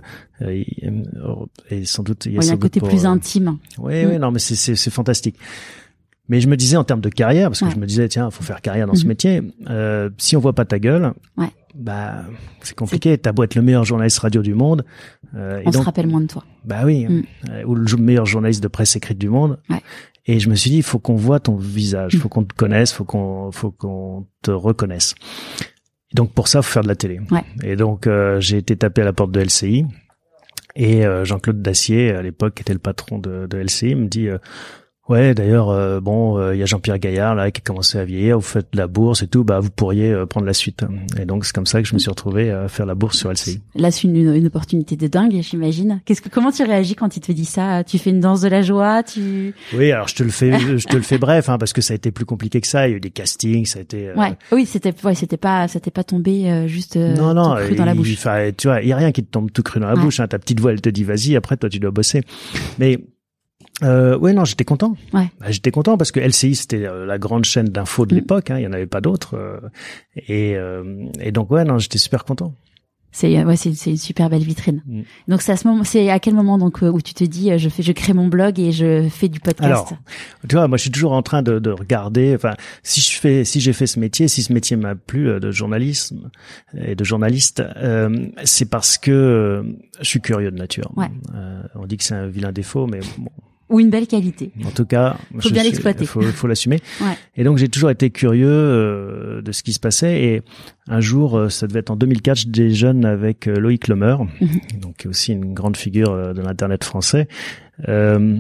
et sans doute il y a, ouais, y a un côté pour, plus euh, intime. Oui, mm. oui, non mais c'est c'est, c'est fantastique. Mais je me disais en termes de carrière, parce que ouais. je me disais tiens, faut faire carrière dans mm-hmm. ce métier. Euh, si on voit pas ta gueule, ouais. bah c'est compliqué. C'est... T'as beau être le meilleur journaliste radio du monde, euh, on et donc, se rappelle moins de toi. Bah oui, mm. euh, ou le meilleur journaliste de presse écrite du monde. Ouais. Et je me suis dit, il faut qu'on voit ton visage, mm. faut qu'on te connaisse, faut qu'on, faut qu'on te reconnaisse. Et donc pour ça, faut faire de la télé. Ouais. Et donc euh, j'ai été tapé à la porte de L C I, et euh, Jean-Claude Dacier, à l'époque, qui était le patron de, de L C I, me dit. Euh, Ouais, d'ailleurs, euh, bon, il euh, y a Jean-Pierre Gaillard là qui a commencé à vieillir. Vous faites de la bourse et tout, bah vous pourriez euh, prendre la suite. Et donc c'est comme ça que je me suis retrouvé à faire la bourse sur L C I. Là, c'est une, une opportunité de dingue, j'imagine. Qu'est-ce que, comment tu réagis quand il te dit ça? Tu fais une danse de la joie, tu. Oui, alors je te le fais, je te le fais bref, hein, parce que ça a été plus compliqué que ça. Il y a eu des castings, ça a été. Euh... Ouais, oui, c'était, ouais, c'était pas, c'était pas tombé euh, juste euh, non, non, tout cru dans la bouche. Il, tu vois, il y a rien qui te tombe tout cru dans la ouais. bouche. Hein. Ta petite voix, elle te dit vas-y. Après, toi, tu dois bosser. Mais Euh, ouais, non, j'étais content. Ouais. Bah, j'étais content parce que L C I c'était euh, la grande chaîne d'infos de mmh. l'époque. Hein, il y en avait pas d'autres. Euh, et, euh, et donc ouais, non, j'étais super content. C'est ouais, c'est, c'est une super belle vitrine. Mmh. Donc c'est à ce moment, c'est à quel moment donc où tu te dis, je fais, je crée mon blog et je fais du podcast. Alors, tu vois, moi je suis toujours en train de, de regarder. Enfin, si je fais, si j'ai fait ce métier, si ce métier m'a plu euh, de journalisme et de journaliste, euh, c'est parce que euh, je suis curieux de nature. Ouais. Euh, on dit que c'est un vilain défaut, mais bon. Ou une belle qualité. En tout cas, faut bien l'exploiter. Faut, faut l'assumer. Ouais. Et donc j'ai toujours été curieux euh, de ce qui se passait. Et un jour, euh, ça devait être en deux mille quatre, je déjeune avec euh, Loïc Lemeur, mm-hmm. donc qui est aussi une grande figure euh, de l'internet français. Euh,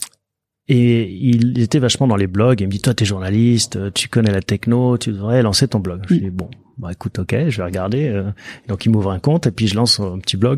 et il était vachement dans les blogs. Il me dit toi t'es journaliste, tu connais la techno, tu devrais lancer ton blog. Mm. Je lui dis bon, bah écoute, ok, je vais regarder. Euh, donc il m'ouvre un compte et puis je lance un petit blog.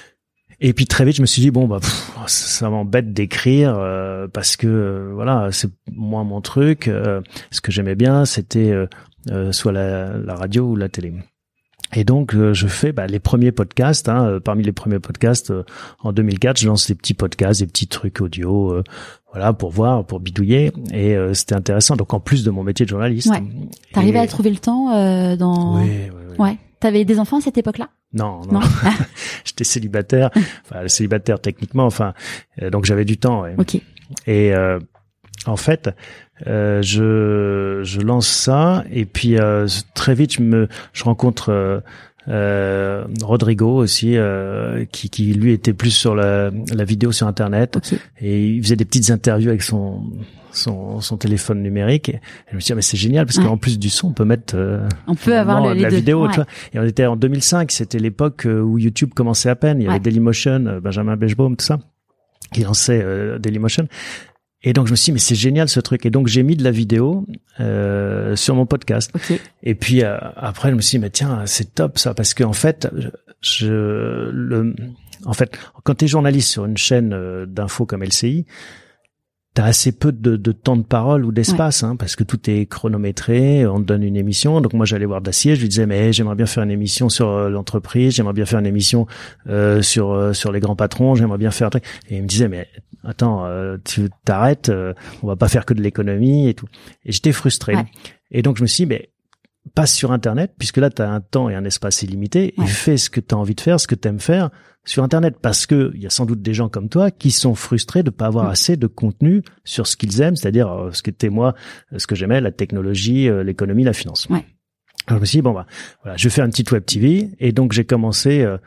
Et puis très vite, je me suis dit bon bah pff, ça m'embête d'écrire euh, parce que euh, voilà, c'est moi mon truc. Euh, ce que j'aimais bien, c'était euh, euh, soit la, la radio ou la télé. Et donc euh, je fais bah, les premiers podcasts. Hein, euh, parmi les premiers podcasts, euh, en deux mille quatre, je lance des petits podcasts, des petits trucs audio, euh, voilà, pour voir, pour bidouiller. Et euh, c'était intéressant. Donc en plus de mon métier de journaliste. Ouais. T'arrivais et... à trouver le temps euh, dans. Oui, oui, oui. Ouais. T'avais des enfants à cette époque-là? Non, non. non. J'étais célibataire, enfin célibataire techniquement, enfin euh, donc j'avais du temps. Ouais. Ok. Et euh, en fait, euh, je je lance ça et puis euh, très vite je me je rencontre euh, euh, Rodrigo aussi euh, qui qui lui était plus sur la la vidéo sur internet okay. et il faisait des petites interviews avec son son son téléphone numérique et je me suis dit mais c'est génial parce ouais. qu'en plus du son on peut mettre euh, on peut avoir le, de la les vidéo deux. Tu vois. Et on était en deux mille cinq, c'était l'époque où YouTube commençait à peine, il y avait ouais. Dailymotion, Benjamin Beijbaum, tout ça qui lançait euh, Dailymotion. Et donc je me suis dit mais c'est génial ce truc et donc j'ai mis de la vidéo euh, sur mon podcast. Okay. Et puis euh, après je me suis dit mais tiens c'est top ça parce que en fait je le en fait quand tu es journaliste sur une chaîne euh, d'infos comme L C I, t'as assez peu de, de temps de parole ou d'espace, ouais. hein, parce que tout est chronométré, on te donne une émission. Donc moi j'allais voir Dacier, je lui disais mais j'aimerais bien faire une émission sur euh, l'entreprise, j'aimerais bien faire une émission euh, sur euh, sur les grands patrons, j'aimerais bien faire un truc. Et il me disait mais attends, euh, tu t'arrêtes, euh, on va pas faire que de l'économie et tout. Et j'étais frustré. Ouais. Et donc je me suis dit mais passe sur Internet, puisque là t'as un temps et un espace illimité, ouais. et fais ce que t'as envie de faire, ce que t'aimes faire sur Internet, parce que il y a sans doute des gens comme toi qui sont frustrés de pas avoir mmh. assez de contenu sur ce qu'ils aiment, c'est-à-dire euh, ce qu'était moi, ce que j'aimais, la technologie, euh, l'économie, la finance. Ouais. Alors je me suis dit bon bah voilà, je vais faire une petite web T V et donc j'ai commencé euh,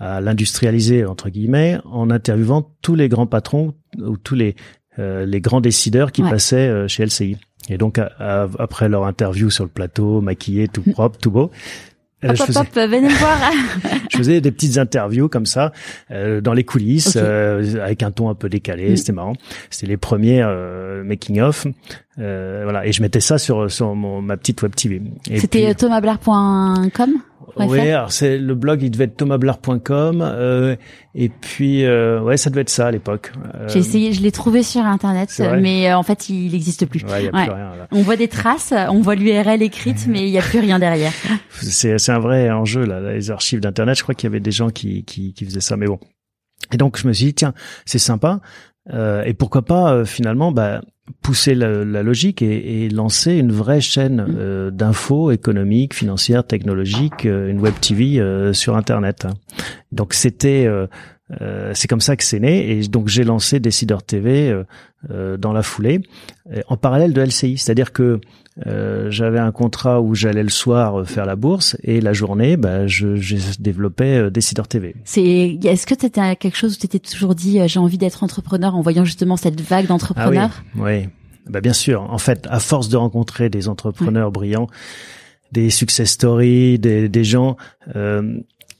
à l'industrialiser entre guillemets en interviewant tous les grands patrons ou tous les euh, les grands décideurs qui ouais. passaient euh, chez L C I. Et donc à, à, après leur interview sur le plateau, maquillé, tout propre, tout beau. Euh, hop, hop, faisais... hop, venez me voir. Je faisais des petites interviews comme ça euh, dans les coulisses, okay. euh, avec un ton un peu décalé. Mmh. C'était marrant. C'était les premiers euh, making of, euh, voilà. Et je mettais ça sur sur mon, ma petite web T V. Et c'était puis... thomas blair point com. Oui, alors c'est le blog, il devait être thomas blair point com euh, et puis euh, ouais, ça devait être ça à l'époque. Euh, J'ai essayé, je l'ai trouvé sur internet, mais euh, en fait il n'existe plus. Ouais, y a ouais. plus rien. Là. On voit des traces, on voit l'U R L écrite, mais il y a plus rien derrière. C'est c'est un vrai enjeu là, les archives d'internet. Je crois qu'il y avait des gens qui qui qui faisaient ça, mais bon. Et donc je me suis dit tiens, c'est sympa. Euh, et pourquoi pas euh, finalement bah, pousser la, la logique et, et lancer une vraie chaîne euh, d'infos économiques, financières, technologiques, euh, une web T V euh, sur Internet. Donc c'était, euh, euh, c'est comme ça que c'est né. Et donc j'ai lancé Décideur T V euh, euh, dans la foulée, en parallèle de L C I. C'est-à-dire que Euh, j'avais un contrat où j'allais le soir faire la bourse et la journée, bah, je, je développais euh, Décideur T V. C'est, est-ce que c'était quelque chose où tu t'étais toujours dit, euh, j'ai envie d'être entrepreneur en voyant justement cette vague d'entrepreneurs? Ah oui, oui. Bah, bien sûr. En fait, à force de rencontrer des entrepreneurs oui. brillants, des success stories, des, des gens, euh,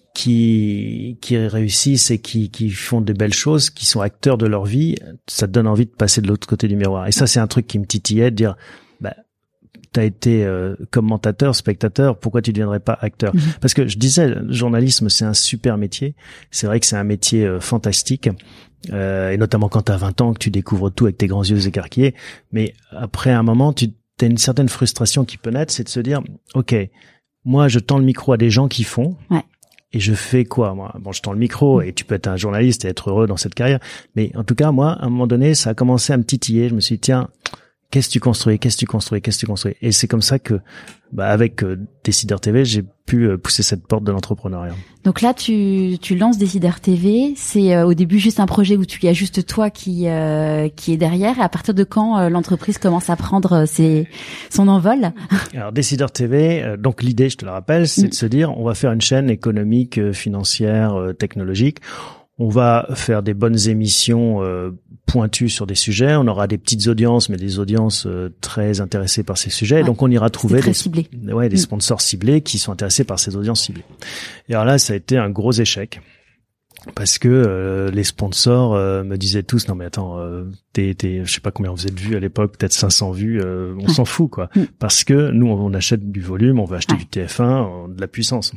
qui qui réussissent et qui qui font de belles choses, qui sont acteurs de leur vie, ça te donne envie de passer de l'autre côté du miroir. Et ça, c'est un truc qui me titillait, de dire, bah, t'as été euh, commentateur, spectateur, pourquoi tu ne deviendrais pas acteur? Mmh. Parce que je disais, le journalisme, c'est un super métier. C'est vrai que c'est un métier euh, fantastique, euh, et notamment quand t'as vingt ans, que tu découvres tout avec tes grands yeux écarquillés. Mais après un moment, tu t'as une certaine frustration qui peut naître, c'est de se dire, ok, moi, je tends le micro à des gens qui font. Ouais. Et je fais quoi, moi? Bon, je tends le micro, et tu peux être un journaliste et être heureux dans cette carrière. Mais en tout cas, moi, à un moment donné, ça a commencé à me titiller. Je me suis dit, tiens, qu'est-ce que tu construis, qu'est-ce que tu construis, qu'est-ce que tu construis. Et c'est comme ça que, bah, avec euh, Décideur T V, j'ai pu euh, pousser cette porte de l'entrepreneuriat. Donc là, tu, tu lances Décideur T V. C'est euh, au début juste un projet où tu y as juste toi qui, euh, qui est derrière. Et à partir de quand euh, l'entreprise commence à prendre ses, son envol? Alors Décideur T V, euh, donc l'idée, je te le rappelle, c'est mmh. de se dire, on va faire une chaîne économique, euh, financière, euh, technologique. On va faire des bonnes émissions euh, pointues sur des sujets. On aura des petites audiences, mais des audiences euh, très intéressées par ces sujets. Ouais, donc on ira trouver des, ciblé. ouais, des mmh. sponsors ciblés qui sont intéressés par ces audiences ciblées. Et alors là, ça a été un gros échec parce que euh, les sponsors euh, me disaient tous non mais attends, euh, t'es, t'es, je sais pas combien vous êtes vus à l'époque, peut-être cinq cents vues, euh, on ouais. s'en fout quoi. Mmh. Parce que nous on achète du volume, on veut acheter ouais. du T F un, de la puissance.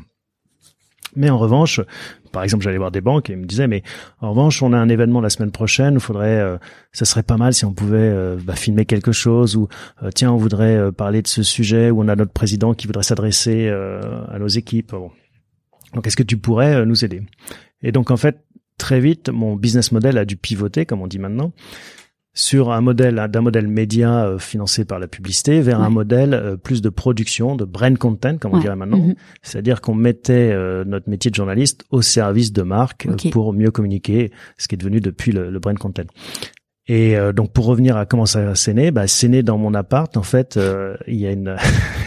Mais en revanche, par exemple, j'allais voir des banques et ils me disaient, mais en revanche, on a un événement la semaine prochaine, il faudrait, euh, ça serait pas mal si on pouvait euh, bah, filmer quelque chose ou euh, tiens, on voudrait euh, parler de ce sujet ou on a notre président qui voudrait s'adresser euh, à nos équipes. Bon. Donc, est-ce que tu pourrais euh, nous aider? Et donc, en fait, très vite, mon business model a dû pivoter, comme on dit maintenant, sur un modèle d'un modèle média euh, financé par la publicité vers ouais. un modèle euh, plus de production, de brand content comme on ouais. dirait maintenant, mmh. c'est-à-dire qu'on mettait euh, notre métier de journaliste au service de marques okay. euh, pour mieux communiquer, ce qui est devenu depuis le, le brand content. Et euh, donc pour revenir à comment ça s'est né, bah c'est né dans mon appart en fait. Euh, il y a une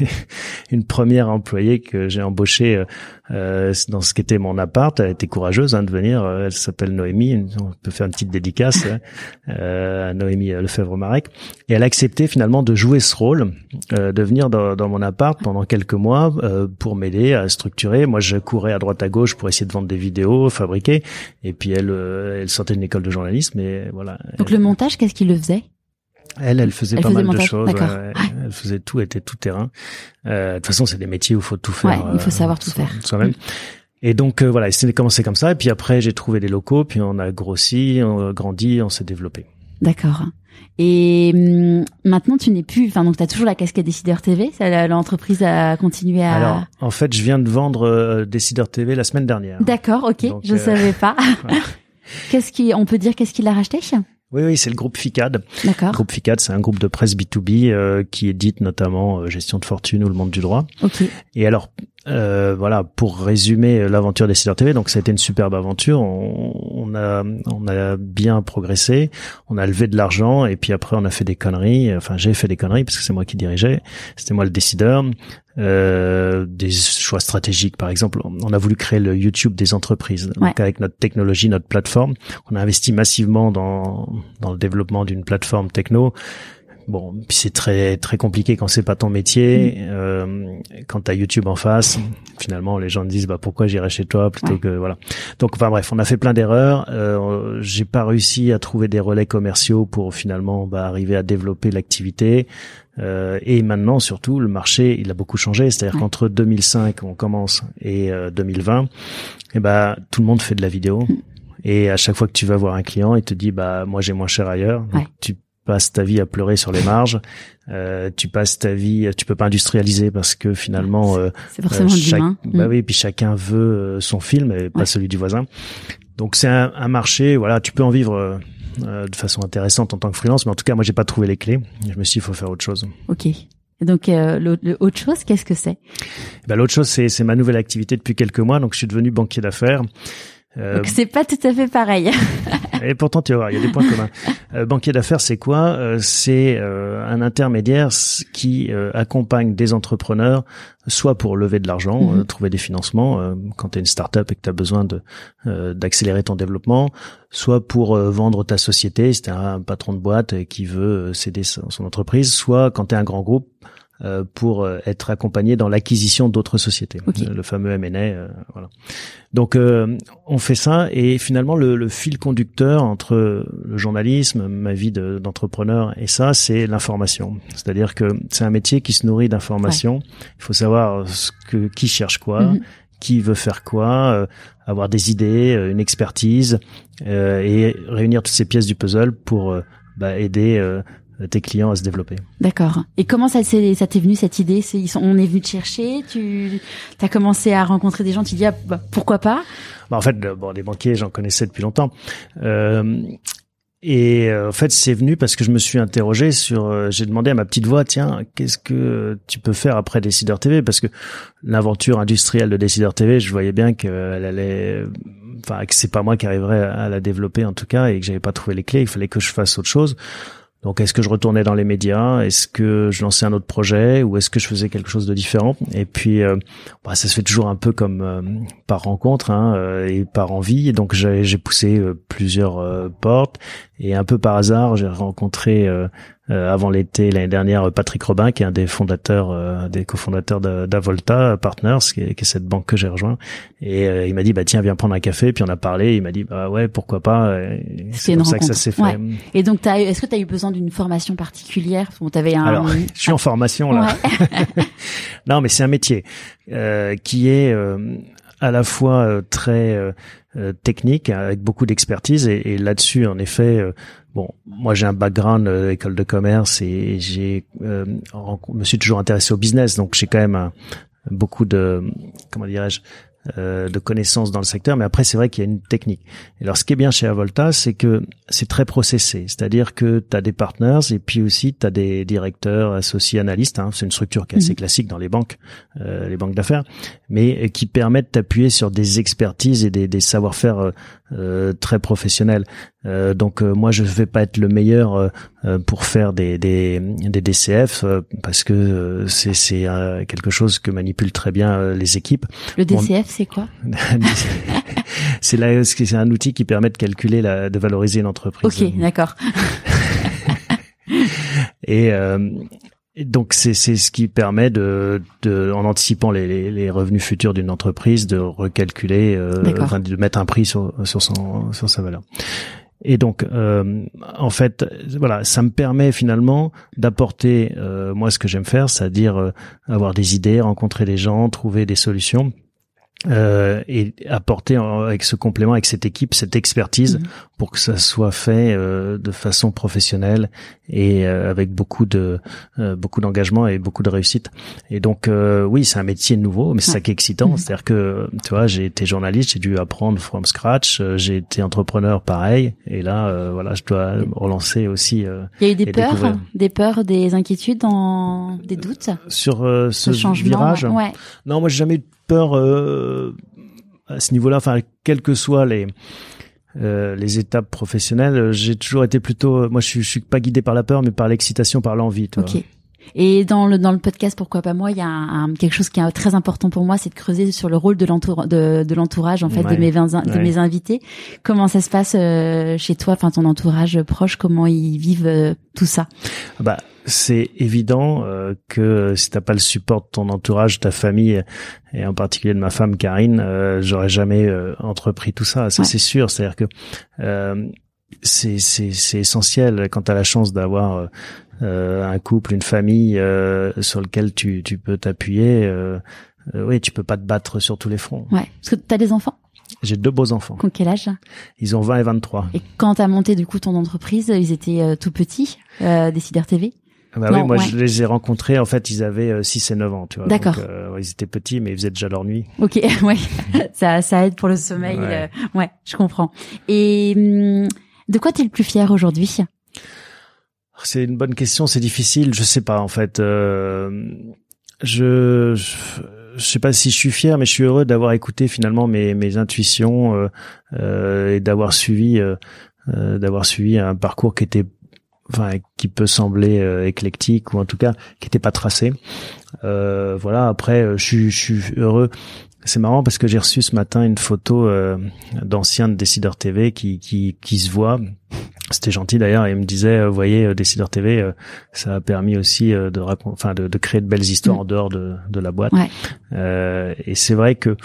une première employée que j'ai embauchée euh, dans ce qu'était mon appart. Elle était courageuse hein, de venir. Elle s'appelle Noémie. On peut faire une petite dédicace euh, à Noémie Lefebvre-Marek. Et elle a accepté finalement de jouer ce rôle, euh, de venir dans, dans mon appart pendant quelques mois euh, pour m'aider à structurer. Moi, je courais à droite à gauche pour essayer de vendre des vidéos, fabriquer. Et puis elle, euh, elle sortait d'une école de journalisme. Et voilà. Donc le montage, qu'est-ce qu'il le faisait? Elle, elle faisait elle pas faisait mal de choses. Ouais, ouais. Elle faisait tout, elle était tout terrain. Euh, de toute façon, c'est des métiers où il faut tout faire. Ouais, il faut savoir euh, tout soi, faire. Soi-même. Mmh. Et donc euh, voilà, c'est commencé comme ça. Et puis après, j'ai trouvé des locaux, puis on a grossi, on a grandi, on s'est développé. D'accord. Et hum, maintenant, tu n'es plus. Enfin, donc tu as toujours la casquette Décideur T V. Ça, l'entreprise a continué à. Alors, en fait, je viens de vendre euh, Décideur T V la semaine dernière. D'accord, ok. Donc, je euh... savais pas. Qu'est-ce qui, on peut dire, qu'est-ce qu'il a racheté? Oui, oui, c'est le groupe Ficad. D'accord. Le groupe Ficad, c'est un groupe de presse B deux B euh, qui édite notamment euh, Gestion de fortune ou Le Monde du droit. Ok. Et alors, euh, voilà, pour résumer l'aventure Décideur T V, donc ça a été une superbe aventure. On, on a, on a bien progressé, on a levé de l'argent et puis après on a fait des conneries. Enfin, j'ai fait des conneries parce que c'est moi qui dirigeais. C'était moi le décideur. Euh, euh, des choix stratégiques. Par exemple, on a voulu créer le YouTube des entreprises. Ouais. Donc avec notre technologie, notre plateforme, on a investi massivement dans dans le développement d'une plateforme techno. Bon, puis c'est très très compliqué quand c'est pas ton métier. Mmh. Euh, quand t'as YouTube en face, finalement les gens te disent bah pourquoi j'irais chez toi plutôt ouais. que voilà. Donc enfin bref, on a fait plein d'erreurs. Euh, j'ai pas réussi à trouver des relais commerciaux pour finalement bah arriver à développer l'activité. Euh, et maintenant surtout le marché il a beaucoup changé. C'est-à-dire ouais. qu'entre deux mille cinq on commence et euh, deux mille vingt, et bah tout le monde fait de la vidéo. Mmh. Et à chaque fois que tu vas voir un client, il te dit bah moi j'ai moins cher ailleurs. Donc, ouais. tu passes ta vie à pleurer sur les marges, euh, tu passes ta vie, tu peux pas industrialiser parce que finalement, euh, c'est forcément euh, chaque, humain. Bah mmh. oui, puis chacun veut euh, son film et pas ouais. celui du voisin. Donc c'est un, un marché, voilà, tu peux en vivre euh, de façon intéressante en tant que freelance, mais en tout cas moi j'ai pas trouvé les clés. Je me suis dit il faut faire autre chose. Ok. Et donc euh, l'autre chose, qu'est-ce que c'est? Ben l'autre chose c'est c'est ma nouvelle activité depuis quelques mois. Donc je suis devenu banquier d'affaires. Euh, Donc c'est pas tout à fait pareil. Et pourtant tu vas voir, il y a des points communs. Euh, banquier d'affaires, c'est quoi? euh, C'est euh, un intermédiaire qui euh, accompagne des entrepreneurs, soit pour lever de l'argent, mm-hmm. euh, trouver des financements euh, quand tu es une start-up et que tu as besoin de euh, d'accélérer ton développement, soit pour euh, vendre ta société, si tu es un patron de boîte qui veut céder son, son entreprise, soit quand tu es un grand groupe Euh, pour euh, être accompagné dans l'acquisition d'autres sociétés, okay. le, le fameux M and A. Euh, voilà. Donc euh, on fait ça et finalement le, le fil conducteur entre le journalisme, ma vie de, d'entrepreneur et ça, c'est l'information. C'est-à-dire que c'est un métier qui se nourrit d'informations. Ouais. Il faut savoir ce que qui cherche quoi. Mm-hmm. Qui veut faire quoi, euh, avoir des idées, euh, une expertise euh, et réunir toutes ces pièces du puzzle pour euh, bah, aider euh, tes clients à se développer. D'accord. Et comment ça, c'est, ça t'est venu cette idée? C'est, ils sont, on est venu te chercher, tu as commencé à rencontrer des gens, tu dis ah, bah, pourquoi pas? Bah, en fait, bon, les banquiers, j'en connaissais depuis longtemps. Euh, et euh, en fait, c'est venu parce que je me suis interrogé sur. Euh, j'ai demandé à ma petite voix, tiens, qu'est-ce que tu peux faire après Décideur T V? Parce que l'aventure industrielle de Décideur T V, je voyais bien qu'elle allait. Enfin, que c'est pas moi qui arriverais à la développer en tout cas, et que j'avais pas trouvé les clés. Il fallait que je fasse autre chose. Donc, est-ce que je retournais dans les médias? Est-ce que je lançais un autre projet? Ou est-ce que je faisais quelque chose de différent? Et puis, euh, bah, ça se fait toujours un peu comme euh, par rencontre hein, euh, et par envie. Et donc, j'ai, j'ai poussé euh, plusieurs euh, portes. Et un peu par hasard, j'ai rencontré euh, euh, avant l'été l'année dernière Patrick Robin, qui est un des fondateurs, euh, des cofondateurs de, d'Avolta Partners, qui est, qui est cette banque que j'ai rejoint. Et euh, il m'a dit bah tiens viens prendre un café. Puis on a parlé. Il m'a dit bah ouais pourquoi pas. Et c'est comme ça rencontre. Que ça s'est fait. Ouais. Et donc t'as, est-ce que tu as eu besoin d'une formation particulière? Bon, t'avais un. Alors je suis en formation là. Ouais. Non mais c'est un métier euh, qui est euh, à la fois euh, très euh, euh, technique avec beaucoup d'expertise et, et là-dessus en effet euh, bon moi j'ai un background euh, école de commerce et j'ai euh, me suis toujours intéressé au business donc j'ai quand même un, beaucoup de comment dirais-je Euh, de connaissances dans le secteur, mais après c'est vrai qu'il y a une technique. Et alors ce qui est bien chez Avolta, c'est que c'est très processé, c'est-à-dire que tu as des partners et puis aussi tu as des directeurs, associés, analystes, hein. C'est une structure qui est assez mmh. classique dans les banques, euh, les banques d'affaires, mais qui permettent d'appuyer sur des expertises et des, des savoir-faire euh, euh, très professionnels. Euh, donc euh, moi je vais pas être le meilleur euh, pour faire des des, des D C F euh, parce que euh, c'est c'est euh, quelque chose que manipulent très bien euh, les équipes. Le D C F On... c'est quoi? C'est là c'est un outil qui permet de calculer la de valoriser une entreprise. OK, d'accord. Et euh, donc c'est c'est ce qui permet de de en anticipant les les, les revenus futurs d'une entreprise de recalculer euh, enfin, de mettre un prix sur sur son sur sa valeur. Et donc euh, en fait voilà, ça me permet finalement d'apporter euh, moi ce que j'aime faire, c'est-à-dire euh, avoir des idées, rencontrer des gens, trouver des solutions. Euh, et apporter avec ce complément, avec cette équipe, cette expertise, mmh. pour que ça soit fait euh, de façon professionnelle et euh, avec beaucoup de euh, beaucoup d'engagement et beaucoup de réussite. Et donc euh, oui, c'est un métier nouveau, mais c'est ouais. ça qui est excitant. Mmh. C'est-à-dire que tu vois, j'ai été journaliste, j'ai dû apprendre from scratch. Euh, j'ai été entrepreneur, pareil. Et là, euh, voilà, je dois relancer aussi. Euh, Il y a eu des peurs, découvrir. des peurs, des inquiétudes, dans... des doutes sur euh, ce, ce changement, virage. Ouais. Non, moi j'ai jamais eu peur euh, à ce niveau-là, enfin quelles que soient les euh, les étapes professionnelles, j'ai toujours été plutôt, moi je suis, je suis pas guidé par la peur, mais par l'excitation, par l'envie. Tu okay. vois. Et dans le dans le podcast Pourquoi pas moi, il y a un, un, quelque chose qui est très important pour moi, c'est de creuser sur le rôle de l'entour de, de l'entourage en fait ouais. de mes vingt, de ouais. mes invités. Comment ça se passe euh, chez toi, enfin ton entourage proche, comment ils vivent euh, tout ça? Bah c'est évident euh, que si t'as pas le support de ton entourage, ta famille et en particulier de ma femme Karine, euh, j'aurais jamais euh, entrepris tout ça. Ça ouais. c'est sûr. C'est-à-dire que euh, c'est c'est c'est essentiel quand t'as la chance d'avoir euh, Euh, un couple, une famille euh, sur lequel tu tu peux t'appuyer. Euh, euh, oui, tu peux pas te battre sur tous les fronts. Ouais. Parce que t'as des enfants? J'ai deux beaux enfants. Qu'ont quel âge? Ils ont vingt et vingt-trois. Et quand t'as monté du coup ton entreprise, ils étaient euh, tout petits, euh, Décideur T V? Bah non, oui, moi ouais. je les ai rencontrés, en fait, ils avaient euh, six et neuf ans, tu vois. D'accord. Donc, euh, ils étaient petits, mais ils faisaient déjà leur nuit. Ok, ouais. ça ça aide pour le sommeil. Ouais, le... ouais je comprends. Et hum, de quoi t'es le plus fier aujourd'hui? C'est une bonne question, c'est difficile, je sais pas en fait. Euh, je, je je sais pas si je suis fier, mais je suis heureux d'avoir écouté finalement mes mes intuitions euh, euh, et d'avoir suivi euh, euh, d'avoir suivi un parcours qui était enfin qui peut sembler euh, éclectique ou en tout cas qui était pas tracé. Euh, voilà, après je suis je suis heureux. C'est marrant parce que j'ai reçu ce matin une photo euh, d'anciens de Décideur T V qui qui qui se voit. C'était gentil d'ailleurs, et il me disait, vous voyez, euh, Décideur T V, euh, ça a permis aussi euh, de raconter, enfin de, de créer de belles histoires mmh. en dehors de, de la boîte. Ouais. Euh, et c'est vrai que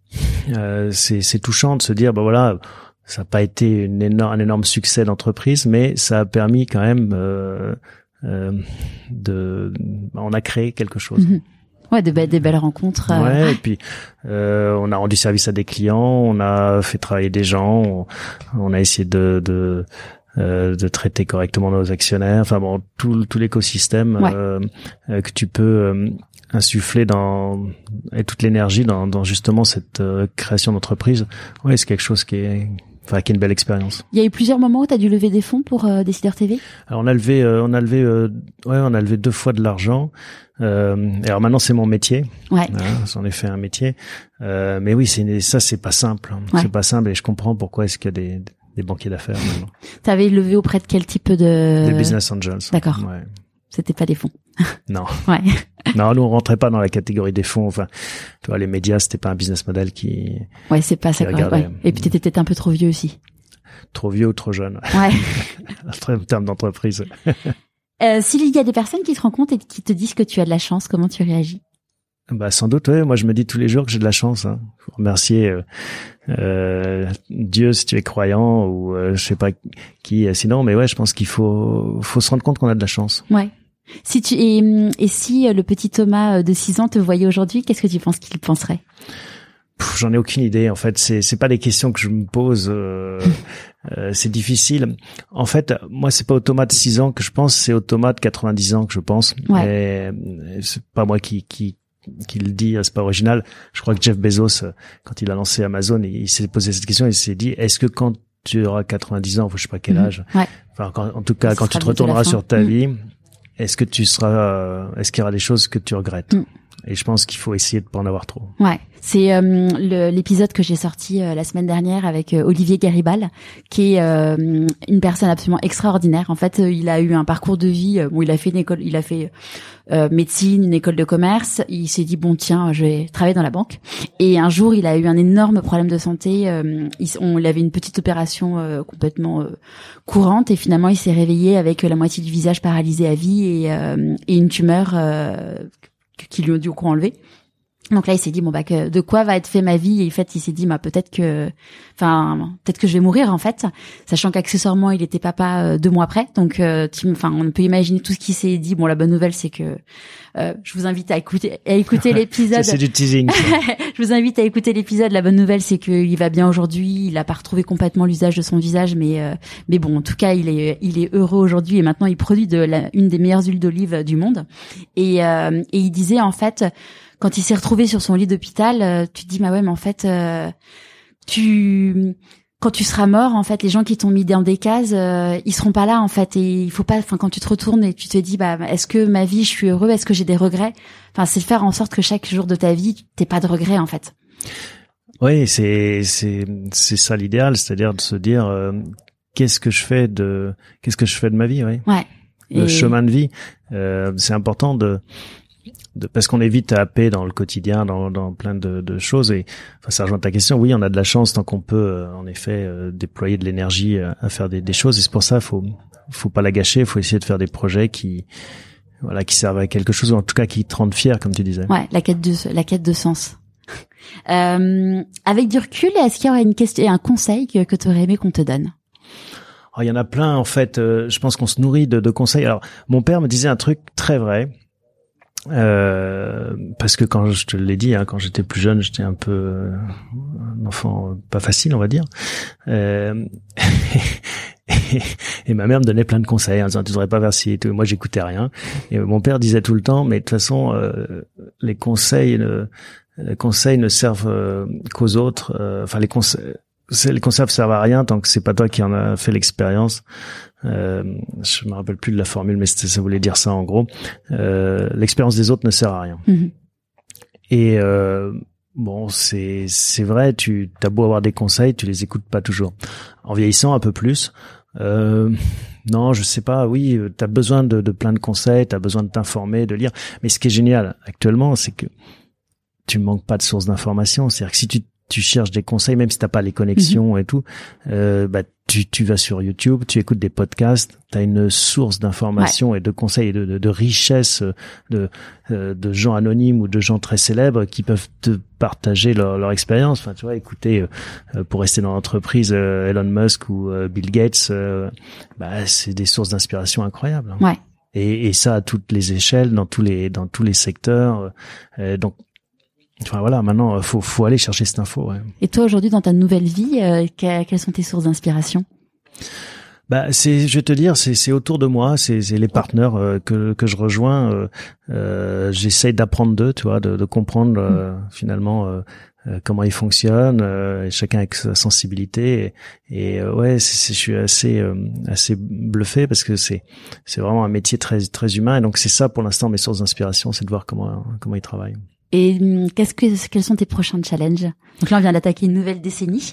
euh, c'est, c'est touchant de se dire, bah voilà, ça n'a pas été une énorme, un énorme succès d'entreprise, mais ça a permis quand même euh, euh, de, on a créé quelque chose. Mmh. Ouais, des, be- des belles rencontres. Euh... Ouais, et puis euh, on a rendu service à des clients, on a fait travailler des gens, on, on a essayé de, de Euh, de traiter correctement nos actionnaires, enfin bon, tout, tout l'écosystème ouais. euh, euh, que tu peux euh, insuffler dans et toute l'énergie dans, dans justement cette euh, création d'entreprise. Ouais, c'est quelque chose qui est, enfin, qui est une belle expérience. Il y a eu plusieurs moments où tu as dû lever des fonds pour euh, Décideur T V. Alors on a levé, euh, on a levé, euh, ouais, on a levé deux fois de l'argent. Euh, alors maintenant c'est mon métier. Ouais. Hein, c'en est fait un métier. Euh, mais oui, c'est ça, c'est pas simple. Hein. Ouais. C'est pas simple et je comprends pourquoi est-ce qu'il y a des des banquiers d'affaires maintenant. T'avais levé auprès de quel type de... Des business angels. D'accord. Ouais. C'était pas des fonds. Non. Ouais. Non, nous on rentrait pas dans la catégorie des fonds. Enfin, tu vois, les médias, c'était pas un business model qui. Ouais, c'est pas ça. Ouais. Et puis t'étais peut-être un peu trop vieux aussi. Trop vieux ou trop jeune. Ouais. En termes d'entreprise. euh, S'il y a des personnes qui te rencontrent et qui te disent que tu as de la chance, comment tu réagis? Bah sans doute, ouais. Moi, je me dis tous les jours que j'ai de la chance. Hein. Faut remercier euh, euh, Dieu si tu es croyant ou euh, je sais pas qui. Sinon, mais ouais, je pense qu'il faut faut se rendre compte qu'on a de la chance. Ouais. Si tu et, et si le petit Thomas de six ans te voyait aujourd'hui, qu'est-ce que tu penses qu'il penserait? Pff, j'en ai aucune idée. En fait, c'est c'est pas des questions que je me pose. Euh, euh, c'est difficile. En fait, moi, c'est pas au Thomas de six ans que je pense, c'est au Thomas de quatre-vingt-dix ans que je pense. Ouais. Et, et c'est pas moi qui qui qui le dit, c'est pas original. Je crois que Jeff Bezos, quand il a lancé Amazon, il s'est posé cette question, il s'est dit, est-ce que quand tu auras quatre-vingt-dix ans, je sais pas quel âge, ouais. enfin, quand, en tout cas, ça quand tu te retourneras sur ta mmh. vie, est-ce que tu seras, est-ce qu'il y aura des choses que tu regrettes? mmh. Et je pense qu'il faut essayer de pas en avoir trop. Ouais, c'est euh, le, l'épisode que j'ai sorti euh, la semaine dernière avec euh, Olivier Garibal, qui est euh, une personne absolument extraordinaire. En fait, euh, il a eu un parcours de vie euh, où il a fait une école, il a fait euh, médecine, une école de commerce. Il s'est dit bon tiens, je vais travailler dans la banque. Et un jour, il a eu un énorme problème de santé. Euh, il, on, il avait une petite opération euh, complètement euh, courante et finalement, il s'est réveillé avec la moitié du visage paralysé à vie et, euh, et une tumeur. Euh, qui lui ont dû au coup enlever. Donc là, il s'est dit bon bah que de quoi va être fait ma vie et en fait, il s'est dit bah peut-être que enfin peut-être que je vais mourir en fait, sachant qu'accessoirement, il était papa euh, deux mois après. Donc euh, enfin on peut imaginer tout ce qu'il s'est dit. Bon, la bonne nouvelle c'est que euh, je vous invite à écouter à écouter l'épisode. C'est du teasing. Je vous invite à écouter l'épisode. La bonne nouvelle c'est que il va bien aujourd'hui, il a pas retrouvé complètement l'usage de son visage mais euh, mais bon, en tout cas, il est il est heureux aujourd'hui et maintenant il produit de la, une des meilleures huiles d'olive du monde. Et euh, et il disait en fait quand il s'est retrouvé sur son lit d'hôpital, euh, tu te dis bah ouais mais en fait euh, tu quand tu seras mort en fait les gens qui t'ont mis dans des cases euh, ils seront pas là en fait et il faut pas enfin quand tu te retournes et tu te dis bah est-ce que ma vie je suis heureux, est-ce que j'ai des regrets, enfin c'est de faire en sorte que chaque jour de ta vie t'aies pas de regrets en fait. Oui, c'est c'est c'est ça l'idéal, c'est-à-dire de se dire euh, qu'est-ce que je fais de qu'est-ce que je fais de ma vie, oui. Ouais. Le et... chemin de vie. Euh, c'est important de, de parce qu'on est vite happé dans le quotidien, dans, dans plein de, de choses. Et enfin, ça rejoint ta question. Oui, on a de la chance tant qu'on peut, euh, en effet, euh, déployer de l'énergie à, à faire des, des choses. Et c'est pour ça, faut, faut pas la gâcher. Faut essayer de faire des projets qui, voilà, qui servent à quelque chose, ou en tout cas qui te rendent fier, comme tu disais. Ouais, la quête de, la quête de sens. Euh, avec du recul, est-ce qu'il y aurait une question, un conseil que, que tu aurais aimé qu'on te donne? Oh, il y en a plein, en fait. Euh, je pense qu'on se nourrit de, de conseils. Alors, mon père me disait un truc très vrai. Euh, parce que quand je te l'ai dit, hein, quand j'étais plus jeune, j'étais un peu euh, un enfant pas facile, on va dire. Euh, et, et ma mère me donnait plein de conseils en disant tu devrais pas faire ci et tout. Moi, j'écoutais rien. Et mon père disait tout le temps, mais de toute façon, euh, les conseils, ne, les conseils ne servent euh, qu'aux autres. Euh, enfin, les conseils, les conseils ne servent à rien tant que c'est pas toi qui en a fait l'expérience. Euh, je me rappelle plus de la formule, mais ça voulait dire ça en gros. Euh, l'expérience des autres ne sert à rien. Mmh. Et euh, bon, c'est c'est vrai. Tu t'as beau avoir des conseils, tu les écoutes pas toujours. En vieillissant un peu plus, euh, non, je sais pas. Oui, t'as besoin de, de plein de conseils, t'as besoin de t'informer, de lire. Mais ce qui est génial actuellement, c'est que tu manques pas de sources d'information. C'est-à-dire que si tu tu cherches des conseils, même si t'as pas les connexions mmh. et tout, euh, bah tu tu vas sur YouTube, tu écoutes des podcasts, t'as une source d'informations ouais. et de conseils et de, de, de richesse de de gens anonymes ou de gens très célèbres qui peuvent te partager leur leur expérience. Enfin, tu vois, écouter euh, pour rester dans l'entreprise euh, Elon Musk ou euh, Bill Gates, euh, bah c'est des sources d'inspiration incroyables. Hein. Ouais. Et et ça à toutes les échelles, dans tous les dans tous les secteurs. Euh, donc Enfin voilà, maintenant faut faut aller chercher cette info. Ouais. Et toi aujourd'hui dans ta nouvelle vie, euh, quelles sont tes sources d'inspiration? Bah c'est, je vais te dire, c'est c'est autour de moi, c'est c'est les partenaires euh, que que je rejoins. Euh, euh, j'essaye d'apprendre d'eux, tu vois, de, de comprendre euh, mmh. finalement euh, euh, comment ils fonctionnent, euh, et chacun avec sa sensibilité. Et, et euh, ouais, c'est, c'est, je suis assez euh, assez bluffé parce que c'est c'est vraiment un métier très très humain. Et donc c'est ça pour l'instant mes sources d'inspiration, c'est de voir comment comment ils travaillent. Et qu'est-ce que quels sont tes prochains challenges? Donc là, on vient d'attaquer une nouvelle décennie.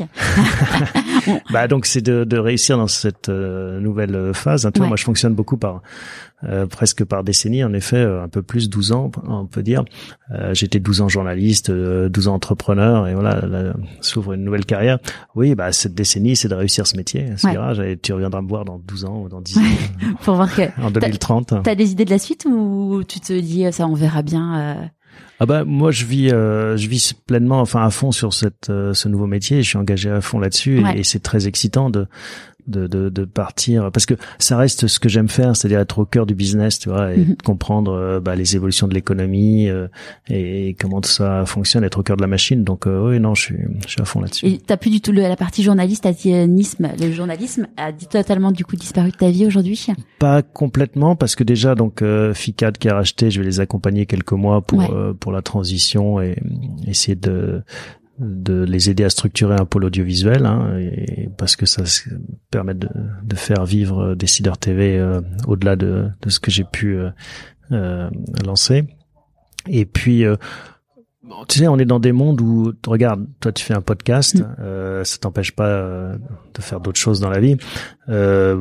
Bah donc c'est de, de réussir dans cette euh, nouvelle phase. Hein. Tu ouais. vois, moi je fonctionne beaucoup par euh, presque par décennie. En effet, euh, un peu plus douze ans, on peut dire. Euh, j'étais douze ans journaliste, euh, douze ans entrepreneur, et voilà, là, s'ouvre une nouvelle carrière. Oui, bah cette décennie, c'est de réussir ce métier. C'est ouais. Tu reviendras me voir dans douze ans ou dans dix ans. Pour voir que en deux mille trente. T'as, t'as des idées de la suite ou tu te dis ça, on verra bien. Euh... Ah bah moi je vis euh, je vis pleinement enfin à fond sur cette euh, ce nouveau métier, je suis engagé à fond là-dessus ouais. et, et c'est très excitant de de de de partir parce que ça reste ce que j'aime faire, c'est-à-dire être au cœur du business, tu vois, et mm-hmm. comprendre euh, bah les évolutions de l'économie euh, et, et comment tout ça fonctionne, être au cœur de la machine. Donc euh, oui, non, je suis je suis à fond là-dessus. Et t'as plus du tout le, la partie journaliste, nisme, le journalisme a totalement du coup disparu de ta vie aujourd'hui? Pas complètement parce que déjà donc euh, FICAD qui a racheté, je vais les accompagner quelques mois pour ouais. euh, pour la transition et essayer de de les aider à structurer un pôle audiovisuel, hein, et parce que ça permet de, de faire vivre Décideur T V euh, au-delà de, de ce que j'ai pu euh, euh, lancer. Et puis, euh, bon, tu sais, on est dans des mondes où, regarde, toi tu fais un podcast, mmh. euh, ça t'empêche pas euh, de faire d'autres choses dans la vie. Euh,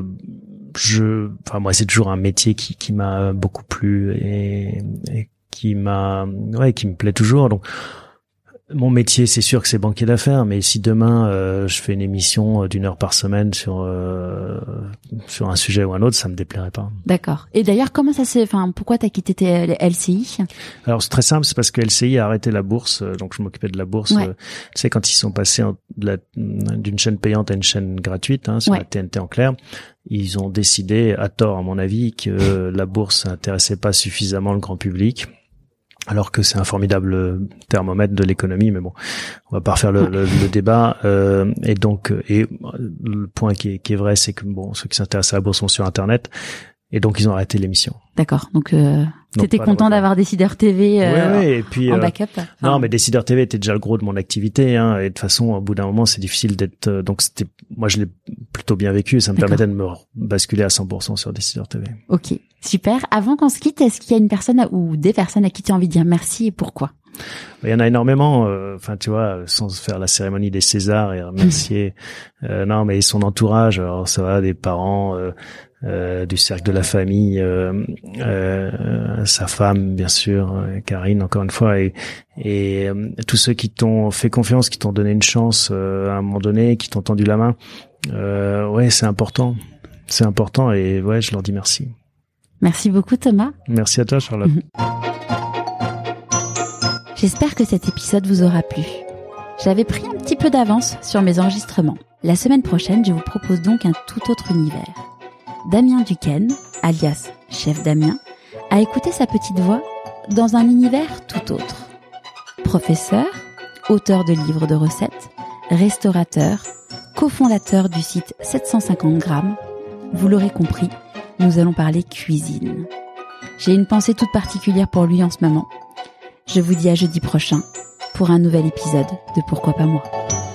je, enfin moi c'est toujours un métier qui, qui m'a beaucoup plu et, et qui m'a, ouais, qui me plaît toujours. Donc mon métier, c'est sûr que c'est banquier d'affaires, mais si demain euh, je fais une émission d'une heure par semaine sur euh, sur un sujet ou un autre, ça me déplairait pas. D'accord. Et d'ailleurs, comment ça s'est, enfin, pourquoi t'as quitté tes L C I? Alors c'est très simple, c'est parce que L C I a arrêté la bourse, donc je m'occupais de la bourse. Ouais. Euh, tu sais, quand ils sont passés en, de la, d'une chaîne payante à une chaîne gratuite, hein, sur ouais. la T N T en clair, ils ont décidé, à tort à mon avis, que la bourse n'intéressait pas suffisamment le grand public. Alors que c'est un formidable thermomètre de l'économie, mais bon, on va pas refaire le, le, le débat. Euh, et donc, et le point qui est, qui est vrai, c'est que bon, ceux qui s'intéressent à la bourse sont sur Internet, et donc ils ont arrêté l'émission. D'accord. Donc, euh, t'étais content d'avoir Décideur T V euh, oui, oui, et puis, en euh, backup. Enfin, non, mais Décideur T V était déjà le gros de mon activité, hein, et de toute façon, au bout d'un moment, c'est difficile d'être. Euh, donc, c'était, moi, je l'ai plutôt bien vécu. Ça me D'accord. permettait de me basculer à cent pour cent sur Décideur T V. Ok, super. Avant qu'on se quitte, est-ce qu'il y a une personne à, ou des personnes à qui tu as envie de dire merci et pourquoi? Il y en a énormément, enfin euh, tu vois, sans faire la cérémonie des Césars et remercier. euh, non, mais son entourage, alors ça va, des parents, euh, euh, du cercle de la famille, euh, euh, sa femme bien sûr, Karine encore une fois, et, et euh, tous ceux qui t'ont fait confiance, qui t'ont donné une chance euh, à un moment donné, qui t'ont tendu la main. Euh, ouais, c'est important, c'est important et ouais, je leur dis merci. Merci beaucoup Thomas. Merci à toi Charlotte. J'espère que cet épisode vous aura plu. J'avais pris un petit peu d'avance sur mes enregistrements. La semaine prochaine, je vous propose donc un tout autre univers. Damien Duquesne, alias Chef Damien, a écouté sa petite voix dans un univers tout autre. Professeur, auteur de livres de recettes, restaurateur, cofondateur du site sept cent cinquante grammes, vous l'aurez compris, nous allons parler cuisine. J'ai une pensée toute particulière pour lui en ce moment. Je vous dis à jeudi prochain pour un nouvel épisode de Pourquoi pas moi.